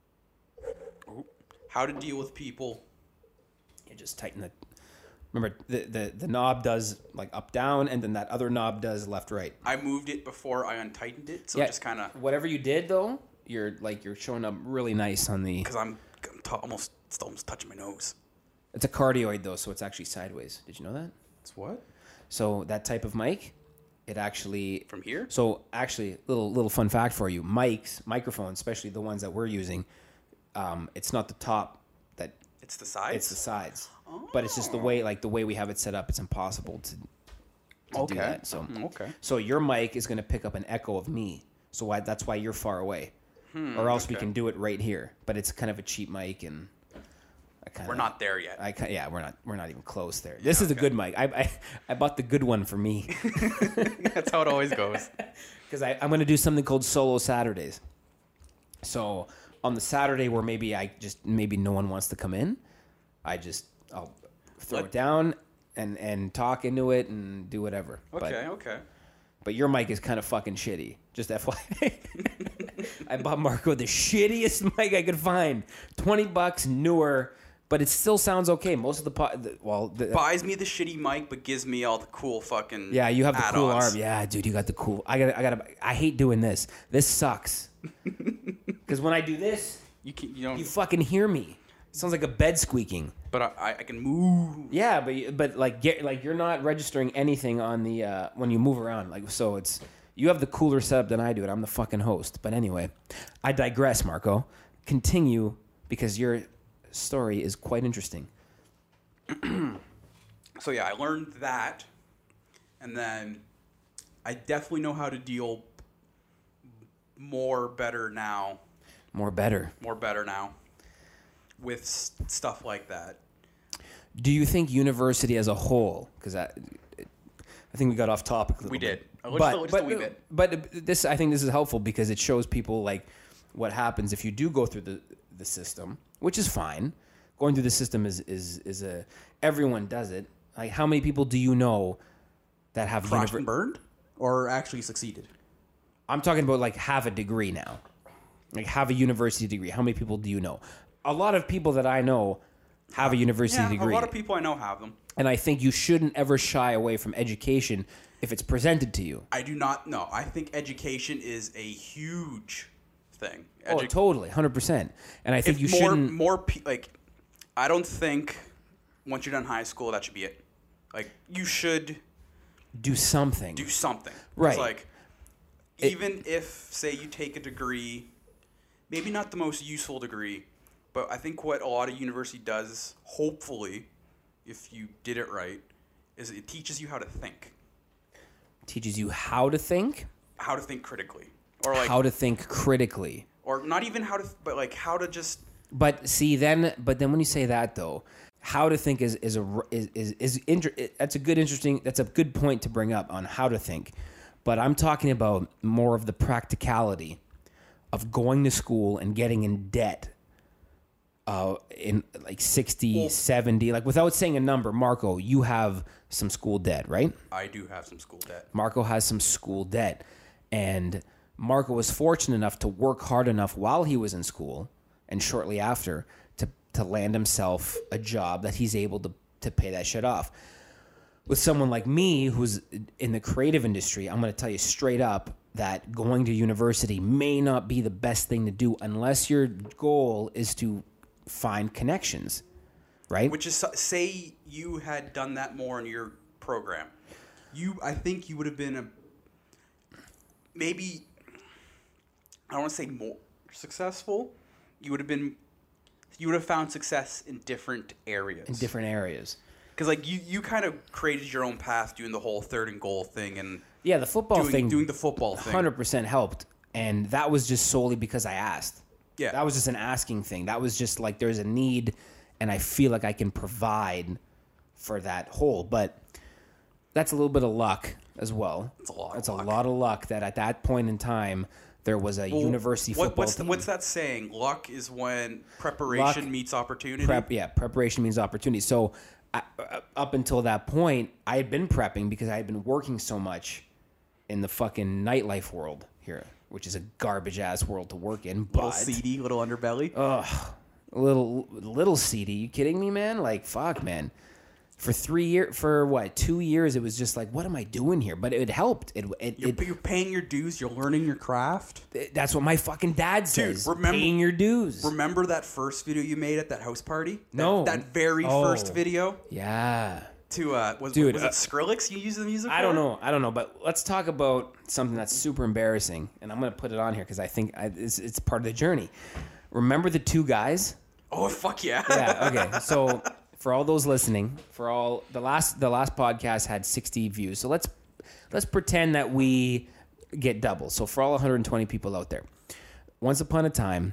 How to deal with people. You just tighten the. Remember, the, the the knob does like up down, and then that other knob does left right. I moved it before I untightened it, so Yeah, just kind of whatever you did though, you're like you're showing up really nice on the. because I'm, I'm t- almost it's almost touching my nose. It's a cardioid though, so it's actually sideways. Did you know that? It's what So that type of mic, it actually from here? So actually, little little fun fact for you: mics, microphones, especially the ones that we're using, um, it's not the top that It's the sides. it's the sides, but it's just the way like the way we have it set up. It's impossible to, to Okay. do that. So Okay. so your mic is going to pick up an echo of me. So why, that's why you're far away, or else we okay. can do it right here. But it's kind of a cheap mic, and I kind We're of not there yet. I ki- yeah, we're not we're not even close there. This is a okay. good mic. I, I I bought the good one for me. That's how it always goes. Because I'm going to do something called Solo Saturdays. So on the Saturday where maybe I just maybe no one wants to come in, I just I'll throw Let- it down and and talk into it and do whatever. Okay, But, okay. but your mic is kind of fucking shitty. Just F Y I. I bought Marco the shittiest mic I could find. twenty bucks, newer, but it still sounds okay. Most of the, po- the well, the, Buys me the shitty mic, but gives me all the cool fucking yeah, you have the cool add-ons. arm. Yeah, dude, you got the cool. I got I got I hate doing this. This sucks. Cuz when I do this, You can you don't. you fucking hear me. It sounds like a bed squeaking. but I, I can move. Yeah, but you- but like get like you're not registering anything on the uh, when you move around. Like so, it's you have the cooler setup than I do, and I'm the fucking host. But anyway, I digress, Marco. Continue because your story is quite interesting. So yeah, I learned that, and then I definitely know how to deal more better now. More better. More better now with s- stuff like that. Do you think university as a whole? Because I, I think we got off topic a little We bit. did. A little- but, just a- just but, a wee bit. but this, I think this is helpful because it shows people like what happens if you do go through the, the system, which is fine. Going through the system is, is, is a, everyone does it. Like how many people do you know that have Crashed univer- and burned, or actually succeeded? I'm talking about like have a degree now, like have a university degree. How many people do you know? A lot of people that I know have a university Yeah, degree. a lot of people I know have them. And I think you shouldn't ever shy away from education if it's presented to you. I do not know. I think education is a huge thing. Oh, Edu- totally, one hundred percent. And I think if you more, shouldn't more pe- like, I don't think once you're done high school that should be it. Like, you should do something. do something. It's Right. like, It- even if, say, you take a degree, maybe not the most useful degree, but I think what a lot of university does, hopefully, if you did it right, is it teaches you how to think, Teaches you how to think, how to think critically, or like, how to think critically. or not even how to, but like how to just. But see, then, but then when you say that though, how to think is is a is is, is inter- that's a good interesting that's a good point to bring up on how to think. But I'm talking about more of the practicality of going to school and getting in debt. Uh, in like sixty, Well, seventy, like without saying a number, Marco, you have some school debt, right? I do have some school debt. Marco has some school debt. And Marco was fortunate enough to work hard enough while he was in school and shortly after to, to land himself a job that he's able to, to pay that shit off. With someone like me who's in the creative industry, I'm going to tell you straight up that going to university may not be the best thing to do unless your goal is to find connections, right? Which is, say you had done that more in your program. You, I think you would have been a. Maybe, I don't want to say more successful. You would have been, you would have found success in different areas. In different areas. Because like you, you kind of created your own path doing the whole third and goal thing and Yeah, the football doing, thing doing the football thing. one hundred percent helped. And that was just solely because I asked. Yeah. That was just an asking thing. That was just like there's a need and I feel like I can provide for that whole. But that's a little bit of luck as well. It's a lot of That's luck. a lot of luck that at that point in time there was a Well, university what- football what's the, team. what's that saying? Luck is when preparation Luck- meets opportunity. Prep, yeah, preparation means opportunity. So I, uh, up until that point, I had been prepping because I had been working so much in the fucking nightlife world here, which is a garbage ass world to work in. But Little seedy, little underbelly. ugh, a little little seedy. You kidding me, man? Like fuck, man. For three years, for what, two years, it was just like, what am I doing here? But it helped. It, it, You're, it you're paying your dues. You're learning your craft. that's what my fucking dad says. remember- paying your dues. Remember that first video you made at that house party? That, No. That very Oh. first video yeah. to uh, was, Dude, was uh, it Skrillex you used the music? I for? don't know. I don't know. But let's talk about something that's super embarrassing, and I'm gonna put it on here because I think I, it's, it's part of the journey. Remember the two guys? Oh fuck yeah! Yeah. Okay. So for all those listening, for all the last the last podcast had sixty views. So let's let's pretend that we get double. So for all one hundred twenty people out there, once upon a time,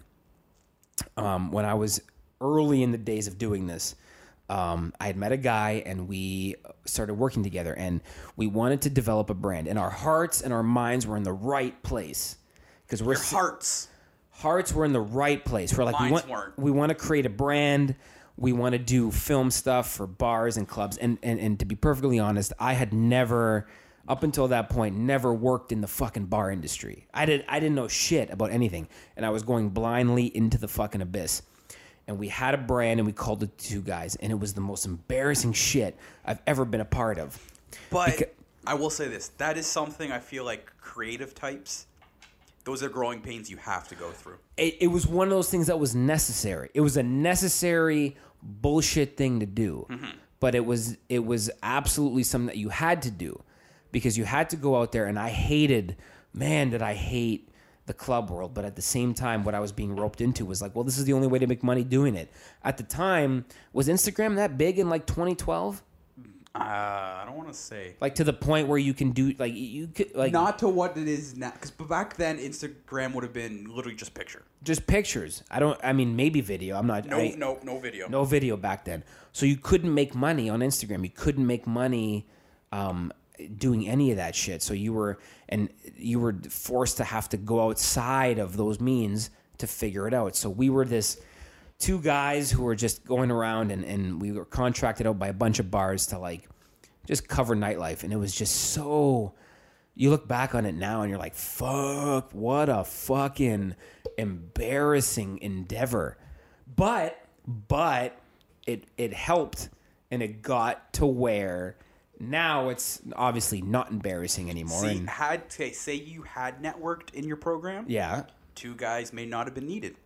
um, when I was early in the days of doing this, um, I had met a guy and we started working together, and we wanted to develop a brand, and our hearts and our minds were in the right place because we're Your hearts. hearts were in the right place. We're like, we Minds want, weren't. we want to create a brand. We want to do film stuff for bars and clubs. And, and, and to be perfectly honest, I had never, up until that point, never worked in the fucking bar industry. I, did, I didn't know shit about anything. And I was going blindly into the fucking abyss. And we had a brand and we called it Two Guys. And it was the most embarrassing shit I've ever been a part of. But Beca- I will say this: that is something I feel like creative types. Those are growing pains you have to go through. It, it was one of those things that was necessary. It was a necessary bullshit thing to do, Mm-hmm. but it was it was absolutely something that you had to do because you had to go out there. And I hated, man, did I hate the club world. But at the same time, what I was being roped into was like, well, this is the only way to make money doing it. At the time, was Instagram that big in like twenty twelve? Uh, I don't want to say. Like to the point where you can do like you could like Not to what it is now, because back then Instagram would have been Literally just picture. just pictures. I don't. I mean, maybe video. I'm not. No, I, no, no video. No video back then. So you couldn't make money on Instagram. You couldn't make money um, doing any of that shit. So you were and you were forced to have to go outside of those means to figure it out. So we were this two guys who were just going around and, and we were contracted out by a bunch of bars to like just cover nightlife. And it was just so, you look back on it now and you're like, fuck, what a fucking embarrassing endeavor. But, but it, it helped and it got to where now it's obviously not embarrassing anymore. See, and had okay, say you had networked in your program, yeah. Two Guys may not have been needed.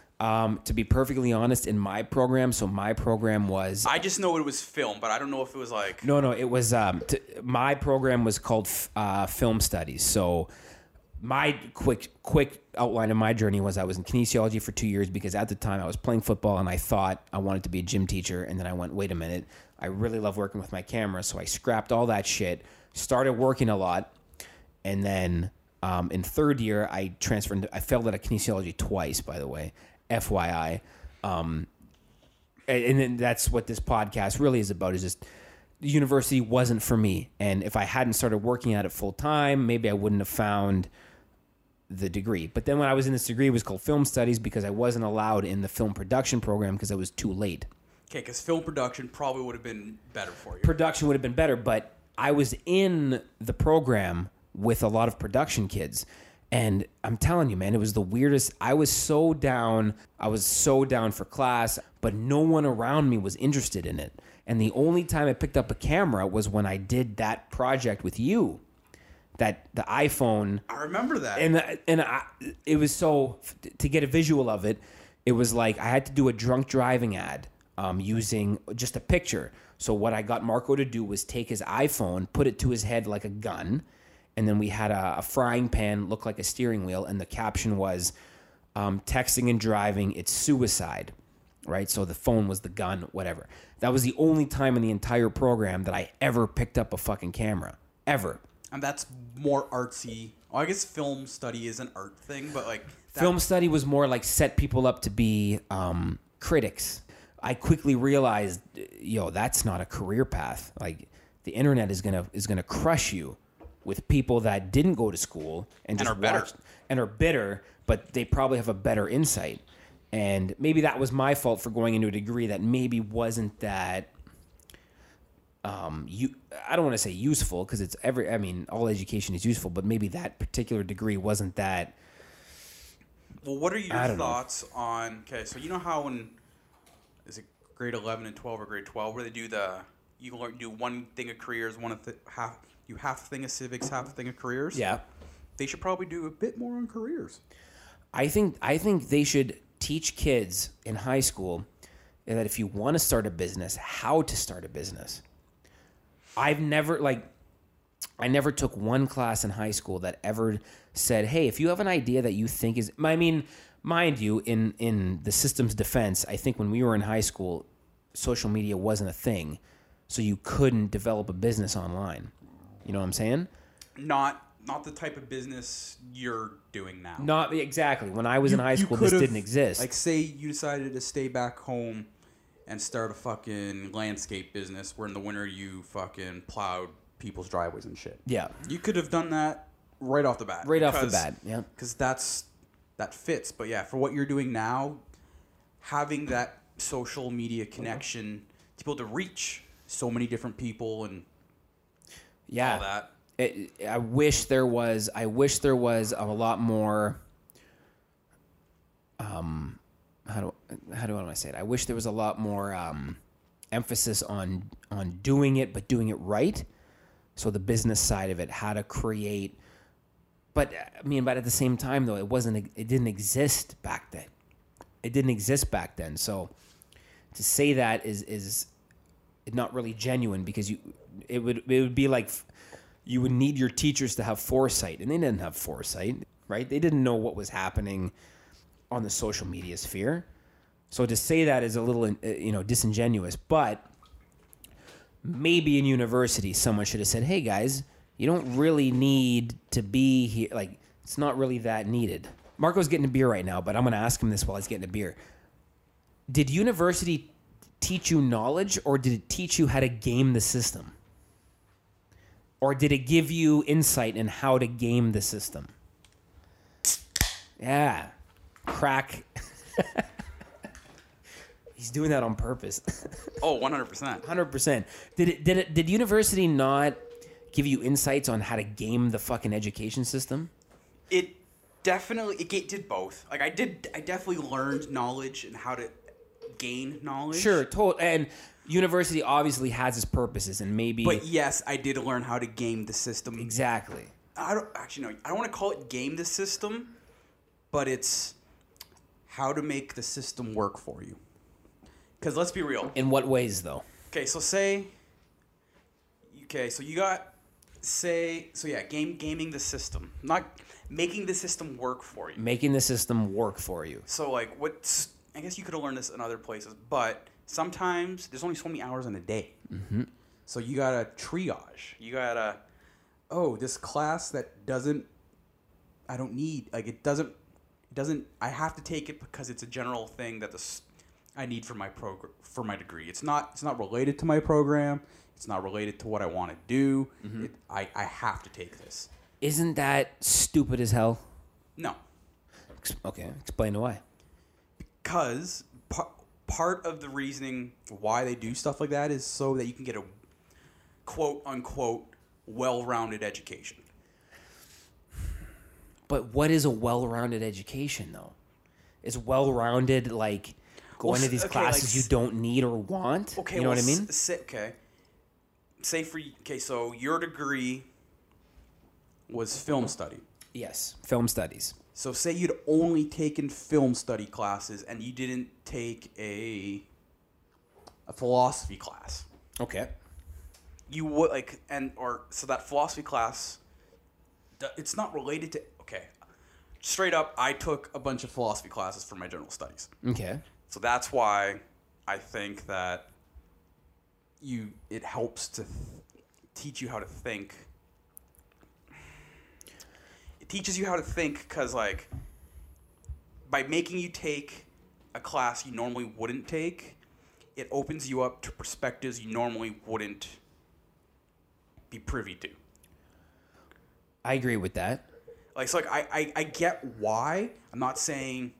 Um, to be perfectly honest, in my program, so my program was I just know it was film, but I don't know if it was like. no, no, it was um, t- my program was called uh, Film Studies. So my quick quick outline of my journey was I was in kinesiology for two years because at the time I was playing football and I thought I wanted to be a gym teacher. And then I went, wait a minute, I really love working with my camera. So I scrapped all that shit, started working a lot. And then um, in third year, I transferred. Into, I failed out of kinesiology twice, by the way, F Y I. Um, and, and then that's what this podcast really is about, is just the university wasn't for me. And if I hadn't started working at it full time, maybe I wouldn't have found the degree. But then when I was in this degree, it was called film studies because I wasn't allowed in the film production program because I was too late. Okay, because film production probably would have been better for you. Production would have been better, but I was in the program with a lot of production kids. And I'm telling you, man, it was the weirdest. I was so down. I was so down for class, but no one around me was interested in it. And the only time I picked up a camera was when I did that project with you, that the iPhone. I remember that. And the, and I, it was so, to get a visual of it, it was like I had to do a drunk driving ad um, using just a picture. So what I got Marco to do was take his iPhone, put it to his head like a gun, and then we had a, a frying pan look like a steering wheel, and the caption was, um, texting and driving, it's suicide, right? So the phone was the gun, whatever. That was the only time in the entire program that I ever picked up a fucking camera, ever. And that's more artsy. Well, I guess film study is an art thing, but like... That... Film study was more like set people up to be um, critics. I quickly realized, yo, that's not a career path. Like, the internet is gonna is gonna crush you with people that didn't go to school and just and are better. watched, and are bitter, but they probably have a better insight. And maybe that was my fault for going into a degree that maybe wasn't that. Um, you, I don't want to say useful because it's every. I mean, all education is useful, but maybe that particular degree wasn't that. Well, what are your I don't thoughts know. on? Okay, so you know how in is it grade eleven and twelve or grade twelve where they do the you learn do one thing of careers, one of the half you half thing of civics, half thing of careers. Yeah, they should probably do a bit more on careers. I think I think they should teach kids in high school that if you want to start a business, how to start a business. I've never like I never took one class in high school that ever said, hey, if you have an idea that you think is, I mean, mind you, in, in the system's defense, I think when we were in high school, social media wasn't a thing. So you couldn't develop a business online. You know what I'm saying? Not not the type of business you're doing now. Not exactly. When I was You- in high you school, this could've, didn't exist. Like, say you decided to stay back home and start a fucking landscape business where in the winter you fucking plowed people's driveways and shit. yeah. You could have done that right off the bat. Right off the bat. Yeah. Because that's that fits. But yeah, for what you're doing now, having that social media connection to be able to reach so many different people and Yeah. all that. It, I wish there was. I wish there was a lot more. Um, how do how do I say it? I wish there was a lot more um, emphasis on on doing it, but doing it right. So the business side of it, how to create. But I mean, but at the same time, though, it wasn't. It didn't exist back then. It didn't exist back then. So to say that is is not really genuine because you. It would it would be like. You would need your teachers to have foresight, and they didn't have foresight, right? They didn't know what was happening on the social media sphere. So to say that is a little, you know, disingenuous. But maybe in university, someone should have said, "Hey, guys, you don't really need to be here. Like, it's not really that needed." Marco's getting a beer right now, but I'm going to ask him this while he's getting a beer. Did university teach you knowledge, or did it teach you how to game the system? Or did it give you insight in how to game the system? Yeah. Crack. He's doing that on purpose. Oh, one hundred percent. one hundred percent. Did it did it did university not give you insights on how to game the fucking education system? It definitely it ga- did both. Like I did I definitely learned knowledge and how to gain knowledge. Sure, total and university obviously has its purposes and maybe But yes, I did learn how to game the system. exactly. I don't actually no. I don't want to call it game the system, but it's how to make the system work for you. Because let's be real. In what ways though? Okay, so say. Okay, so you got say so yeah, game gaming the system, not making the system work for you. Making the system work for you. So like what's I guess you could have learned this in other places, but sometimes there's only so many hours in a day. Mm-hmm. So you gotta triage. You gotta, oh, this class that doesn't, I don't need, like it doesn't, it doesn't. I have to take it because it's a general thing that this I need for my program for my degree. It's not, it's not related to my program. It's not related to what I want to do. Mm-hmm. It, I, I have to take this. Isn't that stupid as hell? No, Ex- Okay, explain why. because par- part of the reasoning why they do stuff like that is so that you can get a quote unquote well-rounded education. But what is a well-rounded education, though? Is well-rounded like going Well, to these okay, classes like you don't need or want? Okay, you know well, what I mean? s- say, okay. Say for okay, so your degree was film study. Yes, film studies. So say you'd only taken film study classes and you didn't take a a philosophy class. Okay. You would like and or so that philosophy class d- it's not related to okay. Straight up, I took a bunch of philosophy classes for my general studies. Okay. So that's why I think that you it helps to th- teach you how to think. It teaches you how to think because, like, by making you take a class you normally wouldn't take, it opens you up to perspectives you normally wouldn't be privy to. I agree with that. Like, so like I, I, I get why. I'm not saying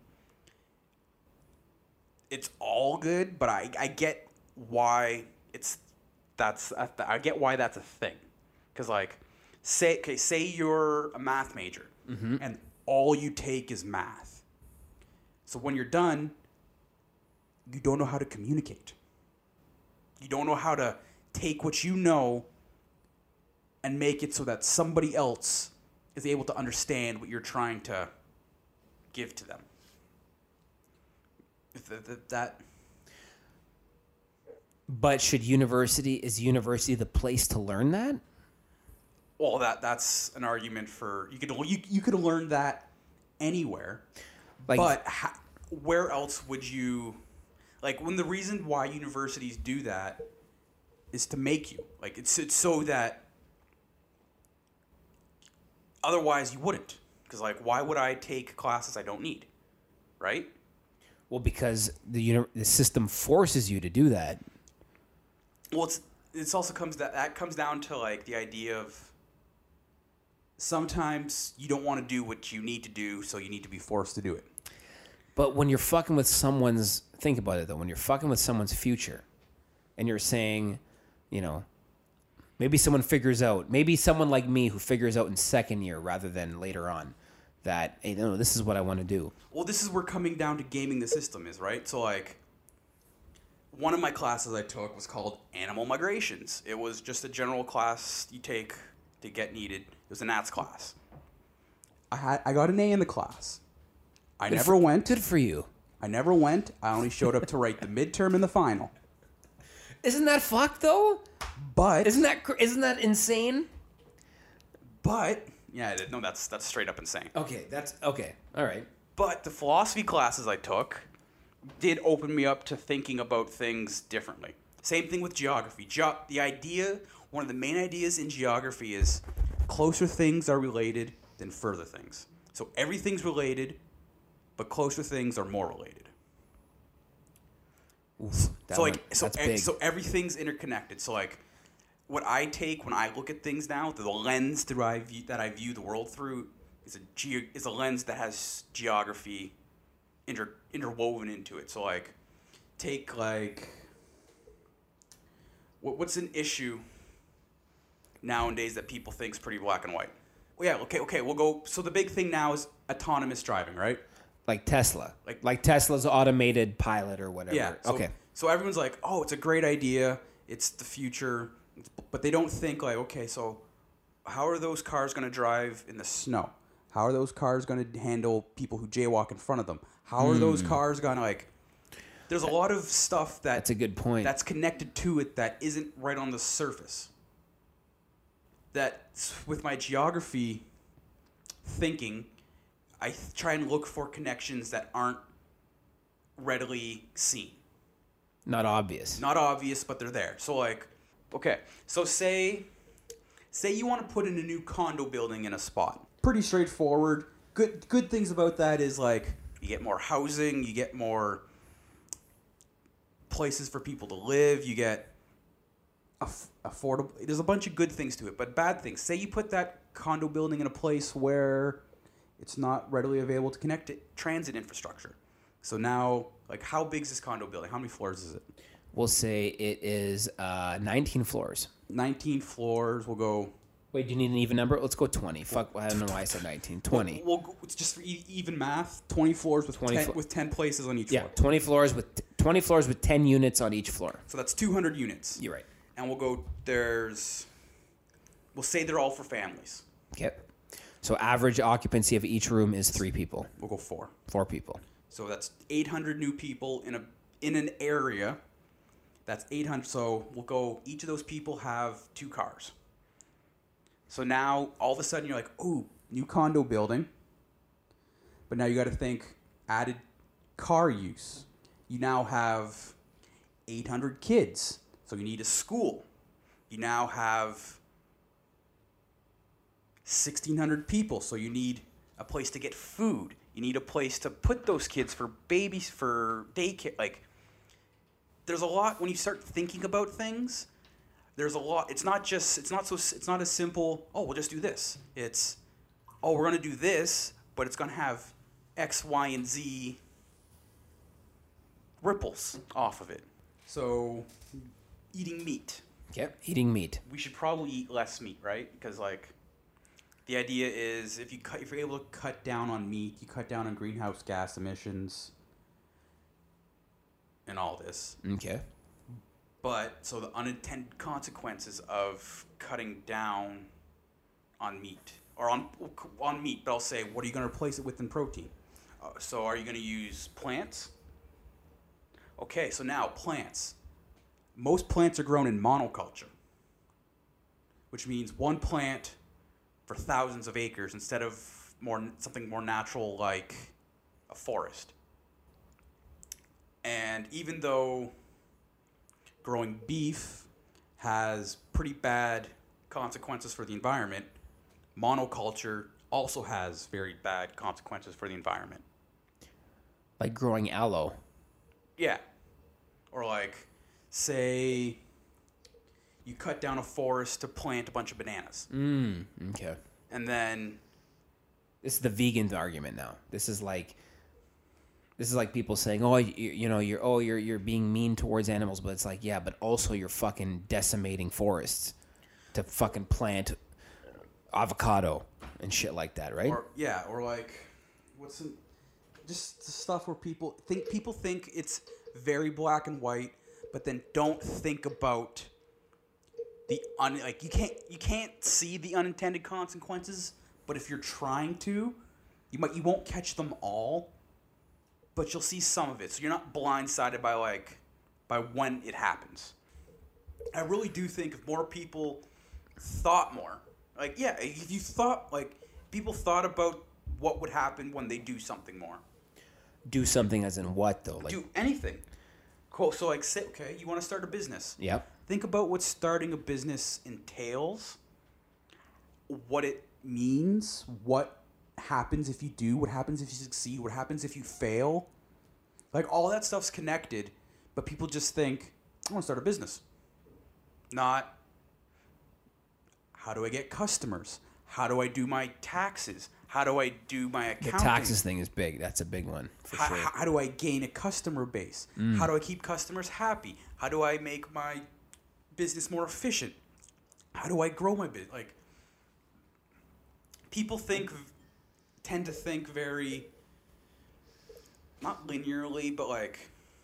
it's all good, but I, I get why it's that's I get why that's a thing. Because like say okay, say you're a math major Mm-hmm. and all you take is math. So when you're done, you don't know how to communicate. You don't know how to take what you know and make it so that somebody else is able to understand what you're trying to give to them. If th- th- that But should university is university the place to learn that? well, that that's an argument for you could you you could learn that anywhere, Like, but ha- where else would you like when the reason why universities do that is to make you like it's it's so that otherwise you wouldn't because like why would I take classes I don't need, right? well, because the uni- the system forces you to do that. Well, it's it's also comes that that comes down to like the idea of sometimes you don't want to do what you need to do, so you need to be forced to do it. But when you're fucking with someone's, think about it though, when you're fucking with someone's future and you're saying, you know, maybe someone figures out, maybe someone like me who figures out in second year rather than later on that, hey, no, this is what I want to do. Well, this is where coming down to gaming the system is, right? So, like, one of my classes I took was called Animal Migrations. It was just a general class you take to get needed. It was an A T S class. I had I got an A in the class. I Good never for- went. Good for you. I never went. I only showed up to write the midterm and the final. Isn't that fucked though? But Isn't that cr- isn't that insane? But, yeah, no, that's that's straight up insane. Okay, that's okay. All right. But the philosophy classes I took did open me up to thinking about things differently. Same thing with geography. Ge- the idea, one of the main ideas in geography is closer things are related than further things. So everything's related, but closer things are more related. Oof, that so one- like so that's e- big. so everything's interconnected. So like what I take when I look at things now, the lens through I view, that I view the world through is a ge- is a lens that has geography inter- interwoven into it. So like take like what, what's an issue nowadays that people think is pretty black and white? Well, yeah, okay, okay, we'll go. So the big thing now is autonomous driving, right? like Tesla, like Like- like Tesla's automated pilot or whatever. Yeah. So, okay. So everyone's like, "Oh, it's a great idea. It's the future," but they don't think like, "Okay, so how are those cars going to drive in the snow? no. How are those cars going to handle people who jaywalk in front of them? How are those cars going to like? There's a lot of stuff that That's a good point. that's connected to it that isn't right on the surface. that with my geography thinking, I th- try and look for connections that aren't readily seen. Not obvious. Not obvious, but they're there. So like, okay, so say, say you want to put in a new condo building in a spot. Pretty straightforward. Good good things about that is like you get more housing, you get more places for people to live, you get aff- affordable. There's a bunch of good things to it, but bad things. Say you put that condo building in a place where it's not readily available to connect it, transit infrastructure. So now, like, how big is this condo building? How many floors is it? We'll say it is uh, nineteen floors. nineteen floors. We'll go. Wait, do you need an even number? Let's go twenty. Fuck, I don't know why I said nineteen. twenty. We'll, we'll go, it's just for e- even math. twenty floors with twenty ten, flo- with ten places on each Yeah, floor. twenty floors with twenty floors with ten units on each floor. So that's two hundred units. You're right. And we'll go. There's. We'll say they're all for families. Okay. So average occupancy of each room is three people, We'll go four. four people. So that's eight hundred new people in a in an area. That's eight hundred. So we'll go. Each of those people have two cars. So now all of a sudden you're like, ooh, new condo building. But now you got to think added car use. you now have eight hundred kids. So you need a school. You now have sixteen hundred people. So you need a place to get food. You need a place to put those kids for babies, for daycare. Like, there's a lot when you start thinking about things. There's a lot. It's not just. It's not so. It's not as simple. Oh, we'll just do this. It's, oh, we're gonna do this, but it's gonna have X, Y, and Z ripples off of it. So, eating meat. Okay, eating meat. We should probably eat less meat, right? Because like, the idea is if you cut, if you're able to cut down on meat, you cut down on greenhouse gas emissions, and all this. Okay. But so the unintended consequences of cutting down on meat or on on meat, but I'll say, what are you going to replace it with in protein? Uh, so are you going to use plants? Okay, so now plants. Most plants are grown in monoculture, which means one plant for thousands of acres instead of more something more natural like a forest. And even though growing beef has pretty bad consequences for the environment, monoculture also has very bad consequences for the environment. Like growing aloe. Yeah. Or like, say you cut down a forest to plant a bunch of bananas. Mm, okay. And then This is the vegan argument now. This is like this is like people saying, "Oh, you, you know, you're oh, you're you're being mean towards animals," but it's like, yeah, but also you're fucking decimating forests to fucking plant avocado and shit like that, right? or yeah, or like what's some, just the stuff where people think people think it's very black and white, but then don't think about the un like you can't you can't see the unintended consequences, but if you're trying to, you might you won't catch them all, but you'll see some of it. So you're not blindsided by like by when it happens. I really do think if more people thought more, like yeah, if you thought like people thought about what would happen when they do something more. Do something as in what though? Like Do anything. Cool. So like say okay, you want to start a business. Yep. Think about what starting a business entails, what it means, what happens if you do, what happens if you succeed, what happens if you fail. Like all that stuff's connected, but people just think, I want to start a business. Not, how do I get customers? How do I do my taxes? How do I do my The accounting? taxes thing is big. That's a big one for How, sure. how, how do I gain a customer base? How do I keep customers happy? How do I make my business more efficient? How do I grow my business? Like, people think, tend to think very, not linearly, but like,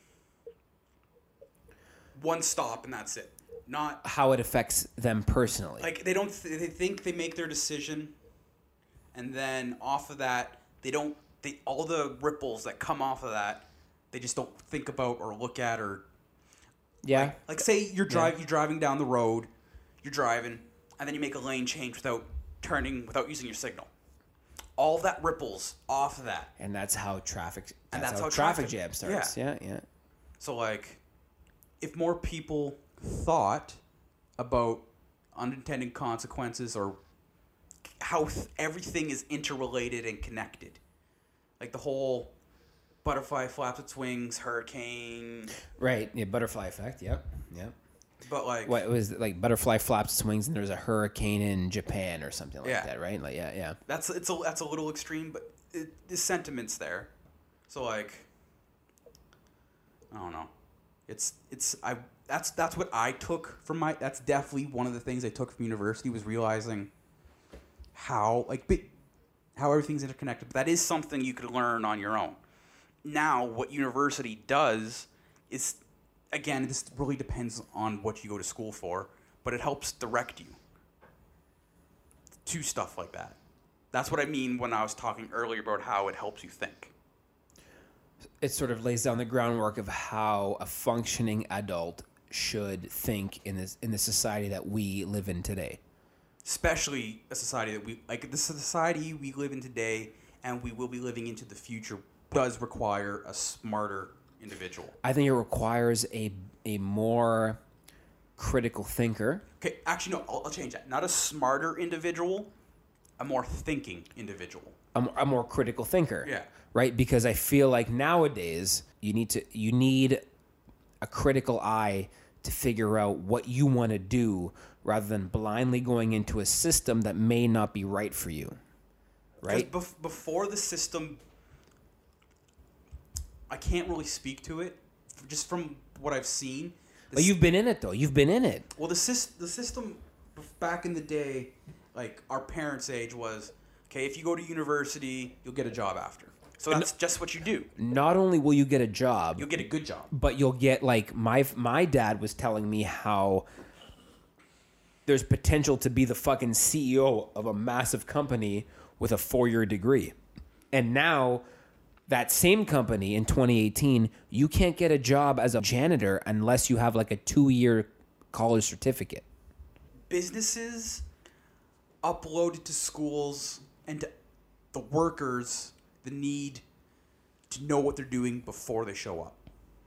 one stop and that's it. Not, How it affects them personally. like, they don't, th- they think they make their decision, and then off of that, they don't, they, all the ripples that come off of that, they just don't think about or look at or yeah. like say you're driving you're driving down the road, you're driving, and then you make a lane change without turning, without using your signal. All of that ripples off of that. And that's how traffic. That's, And that's how, how traffic, traffic- jam starts. Yeah, yeah. So, like, If more people thought about unintended consequences or how th- everything is interrelated and connected. Like the whole butterfly flaps its wings, hurricane. Right. Yeah. Butterfly effect. Yep. Yep. But, like, What it was it like? Butterfly flaps its wings, and there's a hurricane in Japan or something like Yeah. that, right? Like, yeah, yeah. that's it's a, that's a little extreme, but it, the sentiment's there. So, like, I don't know. it's it's I that's that's what I took from my that's definitely one of the things I took from university was realizing how like bi- How everything's interconnected. But that is something you could learn on your own. Now, what university does is, again this really depends on what you go to school for, but it helps direct you to stuff like that. That's what I mean when I was talking earlier about how it helps you think. It sort of lays down the groundwork of how a functioning adult should think in this in the society that we live in today. Especially a society that we like, the society we live in today and we will be living into the future does require a smarter individual. I think it requires a a more critical thinker. Okay, actually, no, I'll, I'll change that. Not a smarter individual, a more thinking individual. A, m- a more critical thinker. Yeah. Right? Because I feel like nowadays you need to you need a critical eye to figure out what you want to do rather than blindly going into a system that may not be right for you. Right? Because bef- before the system, I can't really speak to it, f- just from what I've seen. The But you've been in it though. You've been in it. Well, the sys- the system bef- back in the day, like our parents' age, was okay. If you go to university, you'll get a job after. So that's just what you do. Not only will you get a job, You'll get a good job. but you'll get like my my dad was telling me how there's potential to be the fucking C E O of a massive company with a four-year degree. And now that same company in twenty eighteen, you can't get a job as a janitor unless you have like a two-year college certificate. Businesses upload to schools and to the workers the need to know what they're doing before they show up.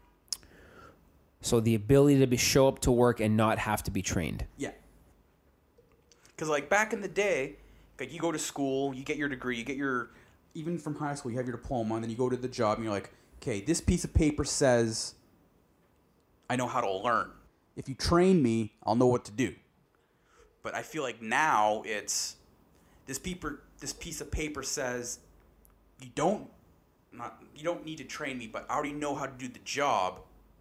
So the ability to be show up to work and not have to be trained. Yeah. Because, like, back in the day, like, you go to school, you get your degree, you get your... even from high school, you have your diploma, and then you go to the job, and you're like, okay, this piece of paper says I know how to learn. if you train me, I'll know what to do. But I feel like now it's... This paper, this piece of paper says you don't... Not, you don't need to train me, but I already know how to do the job.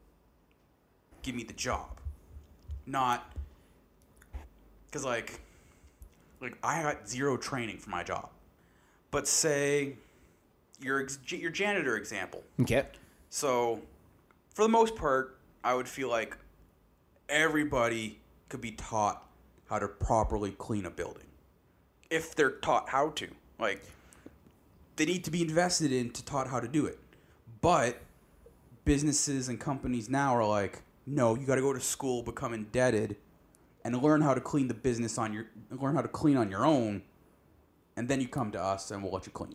Give me the job. Not... Because, like... Like, I got zero training for my job. But say... Your, ex- your janitor example. Okay. So, for the most part, I would feel like everybody could be taught how to properly clean a building. If they're taught how to. Like, They need to be invested in to taught how to do it. But businesses and companies now are like, no, you got to go to school, become indebted, and learn how to clean the business on your, learn how to clean on your own, and then you come to us and we'll let you clean.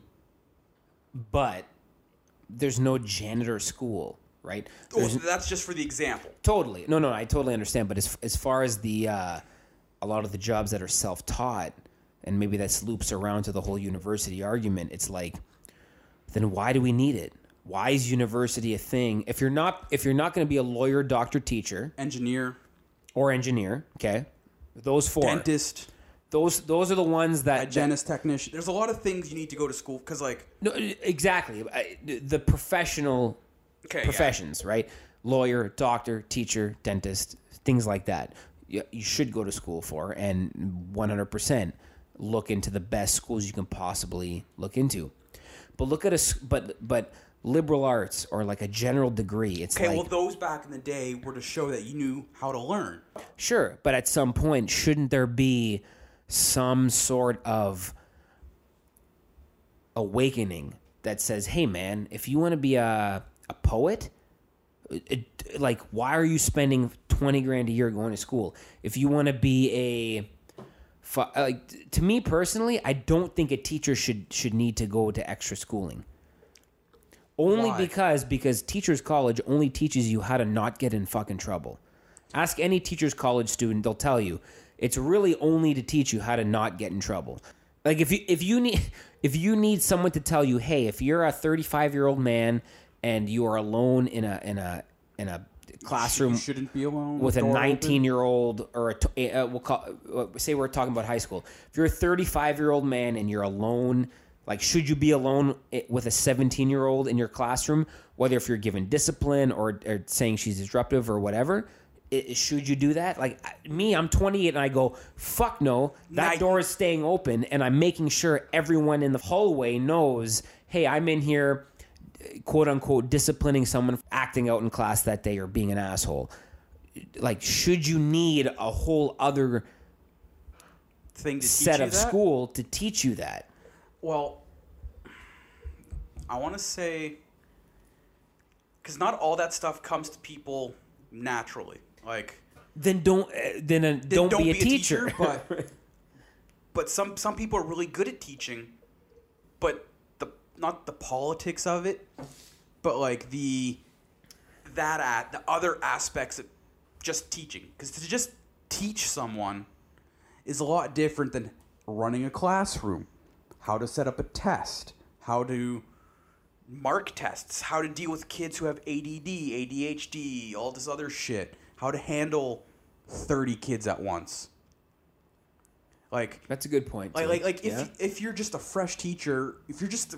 But there's no janitor school, right? oh, There's, so that's just for the example. Totally. No, no, I totally understand. But as as far as the uh, a lot of the jobs that are self-taught, and maybe that loops around to the whole university argument, it's like, then why do we need it? Why is university a thing? If you're not if you're not going to be a lawyer, doctor, teacher, Engineer, or engineer, okay, those four, dentist, those those are the ones that, hygienist, technician. There's a lot of things you need to go to school because, like, that no, exactly I- the professional okay, professions, right? Lawyer, doctor, teacher, dentist, things like that. You, you should go to school for, and one hundred percent look into the best schools you can possibly look into. But look at us, but but liberal arts or like a general degree. It's Okay, like well, those back in the day were to show that you knew how to learn. sure, but at some point, shouldn't there be some sort of awakening that says, "Hey, man, if you want to be a a poet." It, like, why are you spending twenty grand a year going to school? If you want to be a fu- like to me personally, I don't think a teacher should should need to go to extra schooling. Only Why? because because teachers college only teaches you how to not get in fucking trouble. Ask any teachers college student, they'll tell you it's really only to teach you how to not get in trouble. Like if you if you need if you need someone to tell you, hey, if you're a thirty-five year old man and you are alone in a in a in a classroom You shouldn't be alone with a door open. nineteen year old or a t- uh, we'll call uh, say we're talking about high school. If you're a thirty-five year old man and you're alone, like should you be alone i- with a seventeen year old in your classroom, whether if you're given discipline or, or saying she's disruptive or whatever? It, should you do that? Like I- me, I'm twenty-eight and I go, fuck no, that Nah, door is staying open and I'm making sure everyone in the hallway knows, hey, I'm in here, quote unquote, disciplining someone for acting out in class that day or being an asshole. Like, should you need a whole other Thing to set teach you of that? school to teach you that? Well, I want to say, because not all that stuff comes to people naturally. Like, Then don't uh, then, uh, don't, don't be a be a teacher. teacher, but- but some some people are really good at teaching, but the not the politics of it, but like the that at the other aspects of just teaching. Because to just teach someone is a lot different than running a classroom, how to set up a test, how to mark tests, how to deal with kids who have A D D, A D H D, all this other shit, how to handle thirty kids at once. like That's a good point. like too. like, like if Yeah. if you're just a fresh teacher, if you're just a,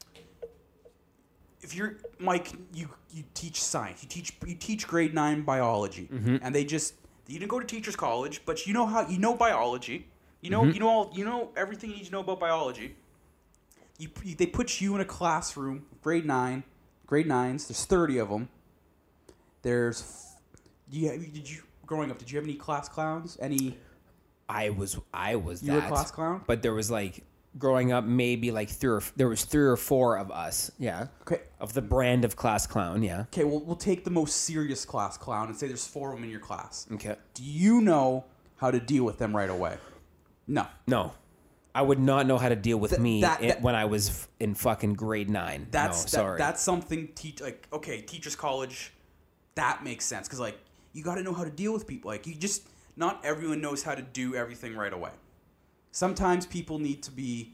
if you're Mike, you you teach science, you teach you teach grade nine biology, and they just you didn't go to teachers college, but you know how you know biology, you know you know all you know everything you need to know about biology. You, you they put you in a classroom, grade nine, grade nines. There's thirty of them. There's, f- do you did you growing up? Did you have any class clowns? Any? I was I was You were a that class clown? but there was like growing up maybe like three or there was three or four of us, yeah, Okay. of the brand of class clown, yeah. Okay. Well, we'll take the most serious class clown and say there's four of them in your class. Okay. Do you know how to deal with them right away? No. No, I would not know how to deal with Th- me that- i- that- when I was f- in fucking grade nine. That's no, that- sorry. that's something teach like okay, teachers college, that makes sense because like you got to know how to deal with people. Like you just not everyone knows how to do everything right away. Sometimes people need to be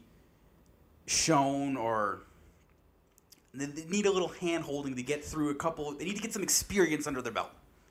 shown or they they need a little hand holding to get through a couple. They need to get some experience under their belt.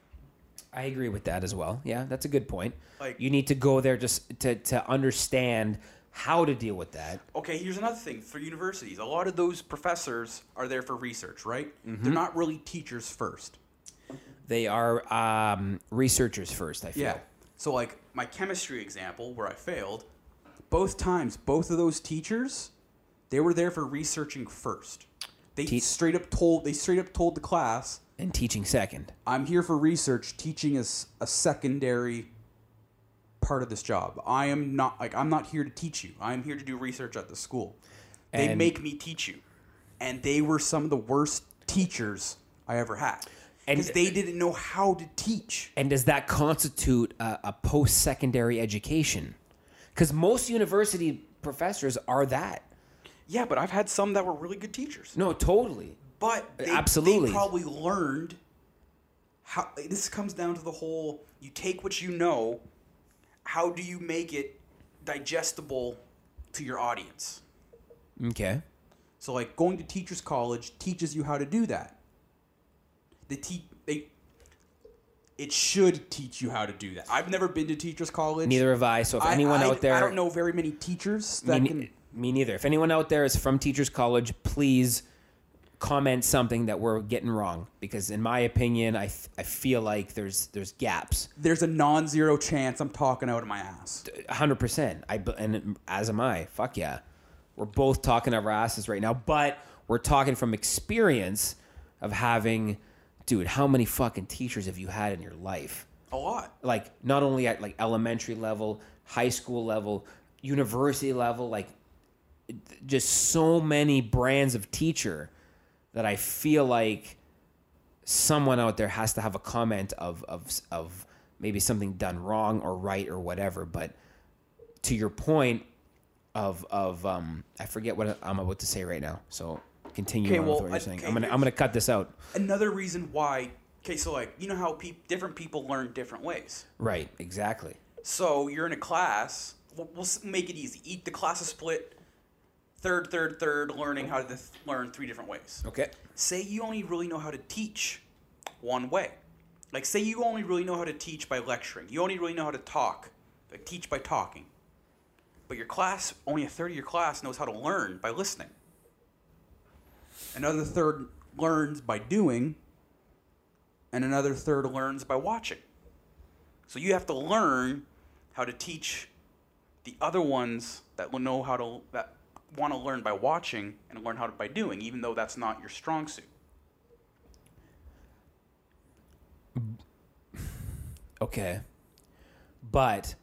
I agree with that as well. Yeah, that's a good point. Like- you need to go there just to to understand how to deal with that. Okay, here's another thing for universities. A lot of those professors are there for research, right? They're not really teachers first. They are um, researchers first, I feel. Yeah. So like my chemistry example where I failed, Both times, both of those teachers, they were there for researching first. They Te- straight up told they straight up told the class, And teaching second. I'm here for research. Teaching is a secondary part of this job. I am not like I'm not here to teach you. I'm here to do research at the school. They And- make me teach you, and they were some of the worst teachers I ever had And- because they didn't know how to teach. And does that constitute a, a post-secondary education? Because most university professors are that. yeah, but I've had some that were really good teachers. No, totally. But they, Absolutely. they probably learned how. This comes down to the whole: you take what you know. How do you make it digestible to your audience? Okay. So like going to teachers college teaches you how to do that. They teach they it should teach you how to do that. I've never been to teachers college. Neither have I. So if I- anyone I, out there, I don't know very many teachers that me, can ne- me neither. If anyone out there is from Teachers College, please comment something that we're getting wrong. Because in my opinion, I, f- I feel like there's there's gaps. there's a non-zero chance I'm talking out of my ass. one hundred percent. I b- and as am I. Fuck yeah. We're both talking our asses right now, but we're talking from experience of having, dude, how many fucking teachers have you had in your life? A lot. Like not only at like elementary level, high school level, university level, like just so many brands of teacher that I feel like someone out there has to have a comment of of of maybe something done wrong or right or whatever, but to your point of of um, I forget what I'm about to say right now. So continue Okay, on well, with what you're I- saying. okay, I'm gonna I'm here's- gonna cut this out. Another reason why. Okay, so like you know how peop different people learn different ways. Right. Exactly. So you're in a class. We'll, we'll s- make it easy. Eat the class is split. Third, third, third. Learning how to th- learn three different ways. Okay. Say you only really know how to teach one way. Like say you only really know how to teach by lecturing. You only really know how to talk, like teach by talking. But your class, only a third of your class knows how to learn by listening. Another third learns by doing. And another third learns by watching. So you have to learn how to teach the other ones that will know how to that want to learn by watching and learn how to by doing, even though that's not your strong suit. Okay. But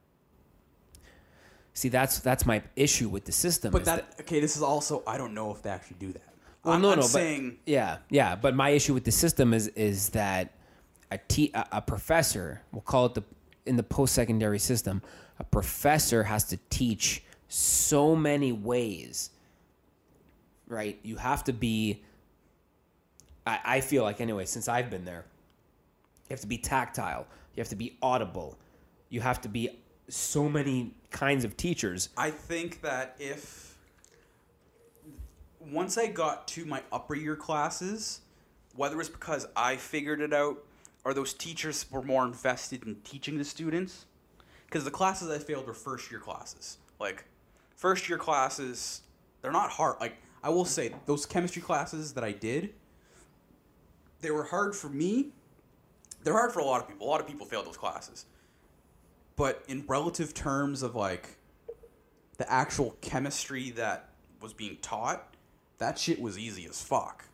see, that's that's my issue with the system. But is that, okay, this is also, I don't know if they actually do that. Well, I'm, no, I'm no, saying but yeah, yeah. But my issue with the system is is that a te- a, a professor, we'll call it the in the post secondary system, a professor has to teach so many ways. Right, you have to be. I, I feel like anyway, since I've been there, you have to be tactile. You have to be audible. You have to be so many kinds of teachers. I think that if once I got to my upper year classes, whether it's because I figured it out or those teachers were more invested in teaching the students, because the classes I failed were first year classes. Like first year classes, they're not hard. Like I will say, those chemistry classes that I did, they were hard for me. They're hard for a lot of people. A lot of people failed those classes. But in relative terms of like the actual chemistry that was being taught, that shit was easy as fuck.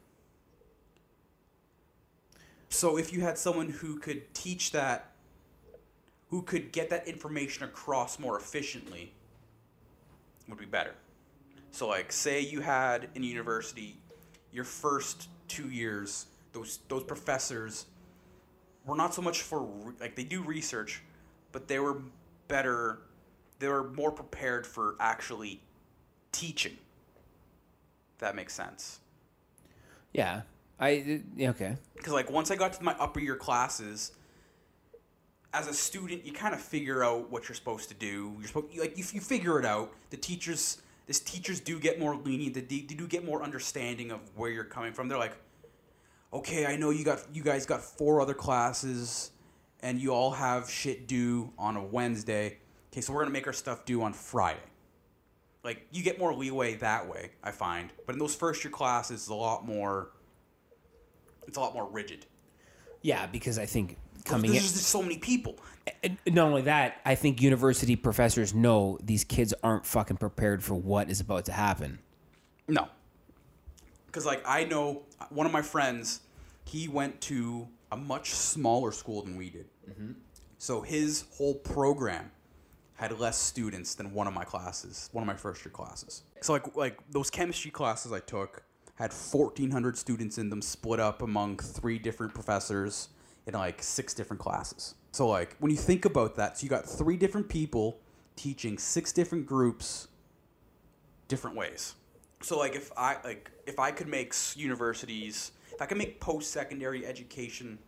So if you had someone who could teach that, who could get that information across more efficiently, it would be better. So like say you had in university your first two years, those those professors were not so much for re- like they do research, but they were better, they were more prepared for actually teaching. If that makes sense. Yeah, I yeah, okay. Because like once I got to my upper year classes, as a student, you kind of figure out what you're supposed to do. You're supposed you, like you, you figure it out. The teachers, this teachers do get more lenient. They, they do get more understanding of where you're coming from. They're like, okay, I know you got you guys got four other classes, and you all have shit due on a Wednesday. Okay, so we're gonna make our stuff due on Friday. Like you get more leeway that way, I find. But in those first year classes, it's a lot more. It's a lot more rigid. Yeah, because I think coming There's in, just so many people. and not only that, I think university professors know these kids aren't fucking prepared for what is about to happen. No. Because, like, I know one of my friends, he went to a much smaller school than we did. Mm-hmm. So his whole program had less students than one of my classes, one of my first year classes. So, like, like those chemistry classes I took had fourteen hundred students in them, split up among three different professors in, like, six different classes. So, like, when you think about that, so you got three different people teaching six different groups different ways. So like if I like if I could make s- universities, if I could make post-secondary education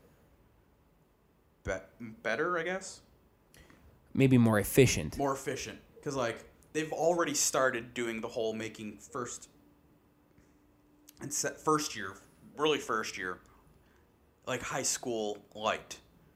be- better, I guess, Maybe more efficient. more efficient, because like they've already started doing the whole making first and set first year, really first year, like high school light,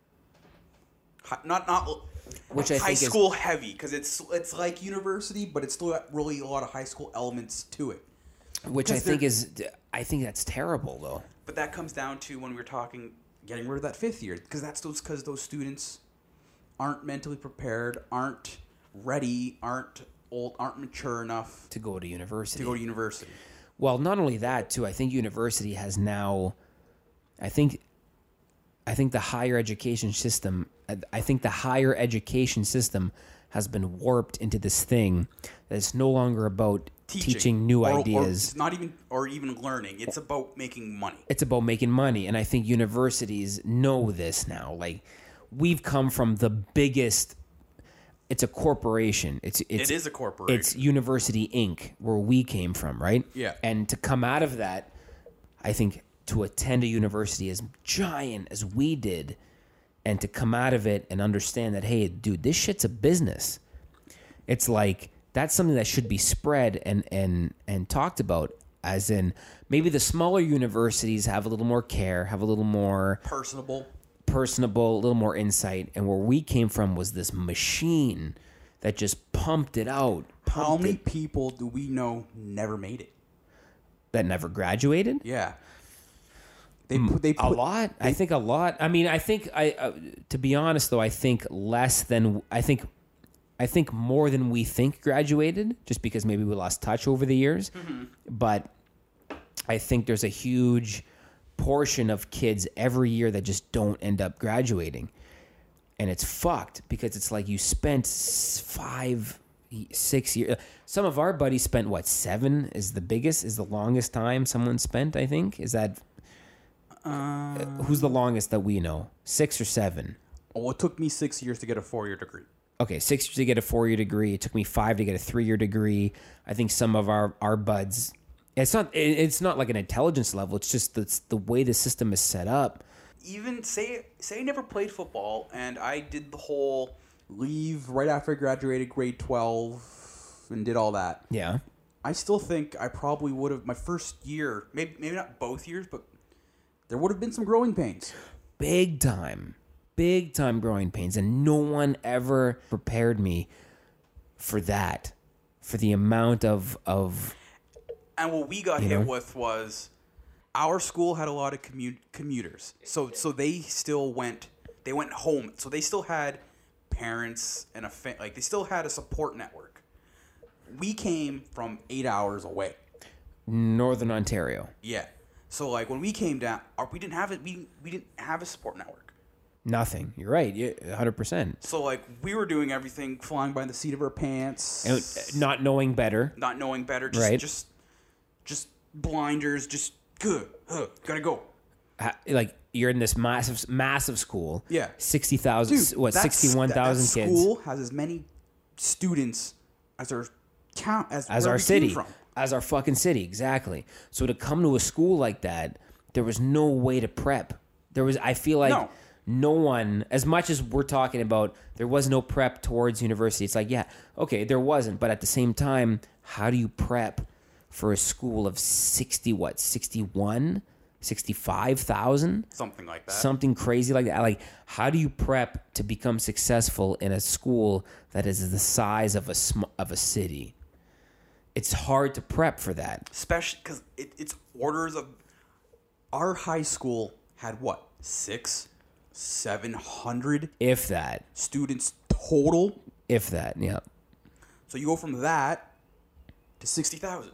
Hi, not not Which I high think is- school heavy, because it's it's like university, but it's still got really a lot of high school elements to it. Which I Because think they're- is, I think that's terrible though. But that comes down to when we were talking getting rid of that fifth year, because that's those because those students aren't mentally prepared, aren't ready, aren't old, aren't mature enough To go to university. to go to university. Well, not only that, too. I think university has now. I think. I think the higher education system. I think the higher education system has been warped into this thing that it's no longer about teaching, new Or- or ideas. it's not even or even learning. It's about making money. It's about making money, and I think universities know this now. Like, we've come from the biggest. it's a corporation. It's it's It is a corporation. It's University Incorporated, where we came from, right? Yeah. And to come out of that, I think to attend a university as giant as we did, and to come out of it and understand that, hey, dude, this shit's a business. It's like that's something that should be spread and and and talked about. As in, maybe the smaller universities have a little more care, have a little more Personable. personable, a little more insight. And where we came from was this machine that just pumped it out. How pumped many it, people do we know never made it? that never graduated? Yeah. They put, they A put, lot. I think a lot. I mean, I think I. Uh, to be honest, though, I think less than I think. I think more than we think graduated, just because maybe we lost touch over the years. Mm-hmm. But I think there's a huge portion of kids every year that just don't end up graduating, and it's fucked because it's like you spent five, six years. Some of our buddies spent what seven is the biggest, is the longest time someone spent. I think is that. uh, Who's the longest that we know? Six or seven? oh, it took me six years to get a four-year degree. Okay, six years to get a four-year degree. It took me five to get a three-year degree. I think some of our, our buds, it's not it- it's not like an intelligence level. It's just the, the way the system is set up. Even say say I never played football and I did the whole Leave right after I graduated grade twelve and did all that. Yeah. I still think I probably would have, my first year, maybe maybe not both years, but there would have been some growing pains. Big time. Big time growing pains. And no one ever prepared me for that. For the amount of of and what we got You hit know? with was Our school had a lot of commu- commuters, so so they still went they went home, so they still had parents and a fa- like they still had a support network. we came from eight hours away. Northern Ontario. Yeah, so like when we came down, our, we didn't have it. We we didn't have a support network. Nothing. You're right. Yeah, one hundred percent. So like we were doing everything, Flying by the seat of our pants. And uh, not knowing better. not knowing better, just Right. just just blinders, just good, huh, gotta go. Ha- Like you're in this massive, massive school. Yeah. sixty thousand. Dude, What? that's- Sixty-one thousand that- that kids. School has as many students as our town as, As where our we came city. from. As our fucking city. Exactly. So to come to a school like that, there was no way to prep. There was. I feel like. No. No one, as much as we're talking about, there was no prep towards university. It's like, yeah, okay, there wasn't. But at the same time, how do you prep for a school of sixty, what, sixty-one, sixty-five thousand? Something like that. Something crazy like that. Like, how do you prep to become successful in a school that is the size of a sm- of a city? It's hard to prep for that. Especially because it, it's orders of Our high school had what, six, seven hundred If that, students total. if that, yeah. So you go from that to sixty thousand.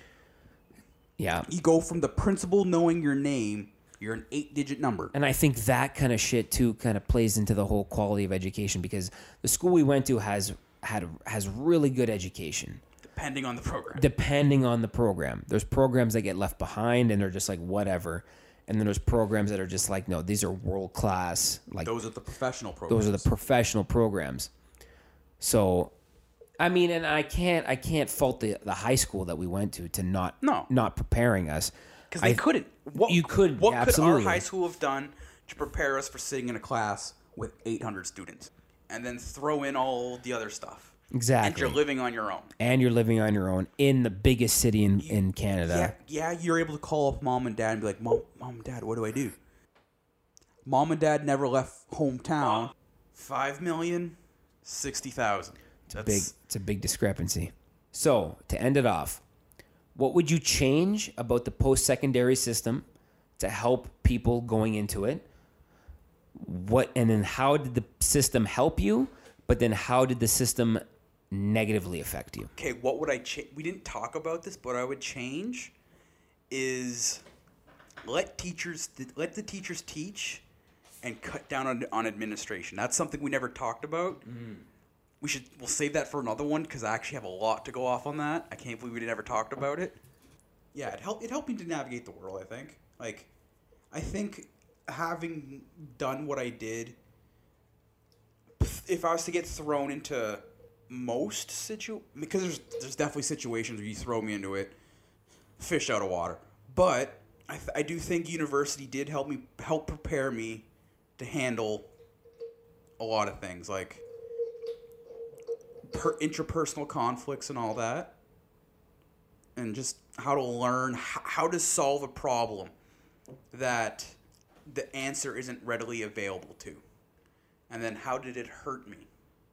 Yeah. you go from the principal knowing your name, you're an eight-digit number. And I think that kind of shit too kind of plays into the whole quality of education, because the school we went to has had has really good education. Depending on the program. Depending on the program. There's programs that get left behind and they're just like whatever. And then there's programs that are just like, no, these are world class. Like Those are the professional programs. those are the professional programs. So, I mean, and I can't I can't fault the, the high school that we went to to not No. not preparing us. Because they I- couldn't. What, You couldn't, What yeah, could our absolutely. high school have done to prepare us for sitting in a class class with eight hundred students. and then throw in all the other stuff? Exactly. And you're living on your own. And you're living on your own in the biggest city in, in Yeah, Canada. yeah, you're able to call up mom and dad and be like, Mom, Mom and Dad, what do I do? Mom and Dad never left hometown. Five million, sixty thousand. That's Big it's a big discrepancy. So, to end it off, what would you change about the post-secondary system to help people going into it? What and then how did the system help you? But then how did the system negatively affect you? Okay, what would I change? We didn't talk about this, but what I would change is let teachers let the teachers teach and cut down on, on administration. That's something we never talked about. We should we'll save that for another one because I actually have a lot to go off on that. I can't believe we never talked about it. Yeah, it helped it helped me to navigate the world, I think. Like I think having done what I did, if I was to get thrown into most situ because there's there's definitely situations where you throw me into it, fish out of water. But I, th- I do think university did help me help prepare me to handle a lot of things like per- interpersonal conflicts and all that, and just how to learn h- how to solve a problem that the answer isn't readily available to, and then how did it hurt me.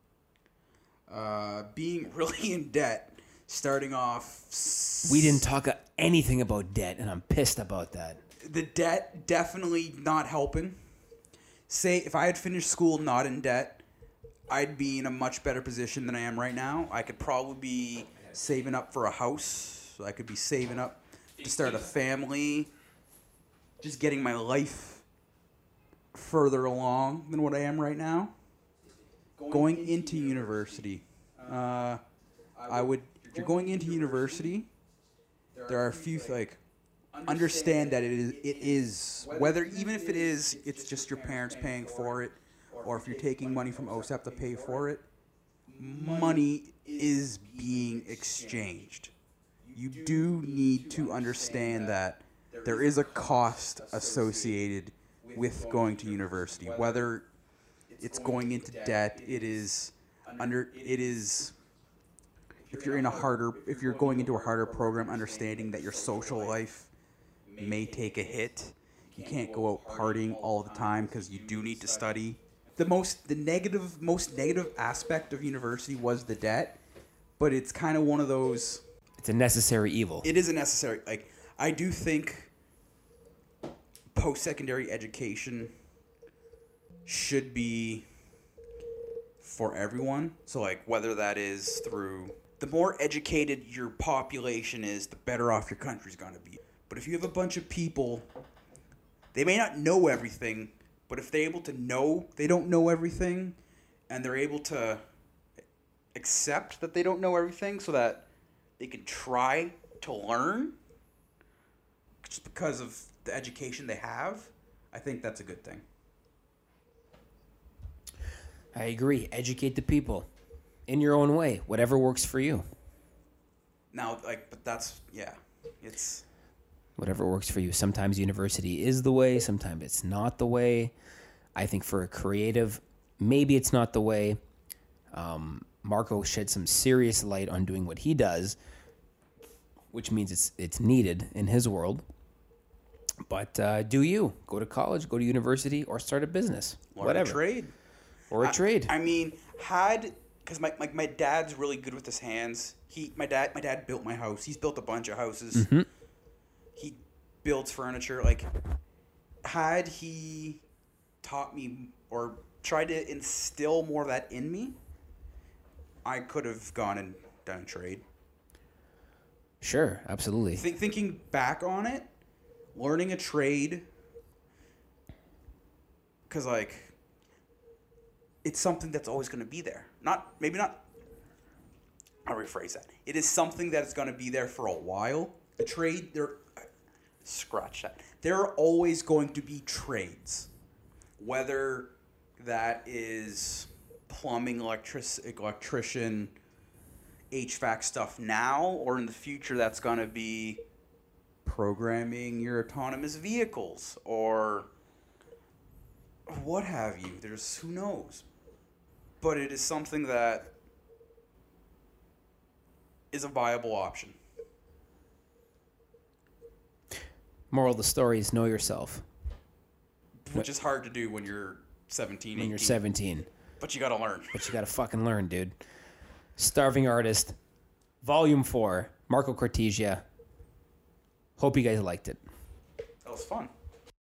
Uh, being really in debt, starting off. We didn't talk uh, anything about debt, and I'm pissed about that. The debt definitely not helping. Say if I had finished school not in debt, I'd be in a much better position than I am right now. I could probably be saving up for a house. I could be saving up to start a family. Just getting my life further along than what I am right now. Going into university, uh, I would. If you're going into university, there are a few like understand that it is. It is whether even if it is, it's just your parents paying for it, or if you're taking money from O S A P to pay for it, money is being exchanged. You do need to understand that there is a cost associated with going to university, whether it's going into debt. It is under. It is. If you're in a harder, if you're going into a harder program, understanding that your social life may take a hit. You can't go out partying all the time because you do need to study. The most, the negative, most negative aspect of university was the debt, but it's kind of one of those. It's a necessary evil. It is a necessary. Like I do think post-secondary education should be for everyone. So like whether that is through the more educated your population is, the better off your country's going to be. But if you have a bunch of people, they may not know everything, but if they're able to know they don't know everything, and they're able to accept that they don't know everything so that they can try to learn just because of the education they have, I think that's a good thing. I agree. Educate the people in your own way, whatever works for you. Now, like, but that's, yeah, it's... Whatever works for you. Sometimes university is the way, sometimes it's not the way. I think for a creative, maybe it's not the way. Um, Marco shed some serious light on doing what he does, which means it's it's needed in his world. But uh, do you. Go to college, go to university, or start a business. Or whatever. a trade. Or a I, trade. I mean, had... Because my, my, my dad's really good with his hands. He my dad my dad built my house. He's built a bunch of houses. Mm-hmm. He builds furniture. Like, had he taught me or tried to instill more of that in me, I could have gone and done a trade. Sure, absolutely. Think, thinking back on it, learning a trade, because, like, it's something that's always going to be there. Not, maybe not, I'll rephrase that. It is something that's going to be there for a while. The trade, there, scratch that. There are always going to be trades. Whether that is plumbing, electric, electrician, H V A C stuff now, or in the future that's going to be programming your autonomous vehicles, or what have you. There's, who knows. But it is something that is a viable option. Moral of the story is know yourself. Which is hard to do when you're seventeen, When eighteen. you're seventeen. But you gotta learn. But you gotta fucking learn, dude. Starving Artist, Volume four, Marco Cortesia. Hope you guys liked it. That was fun.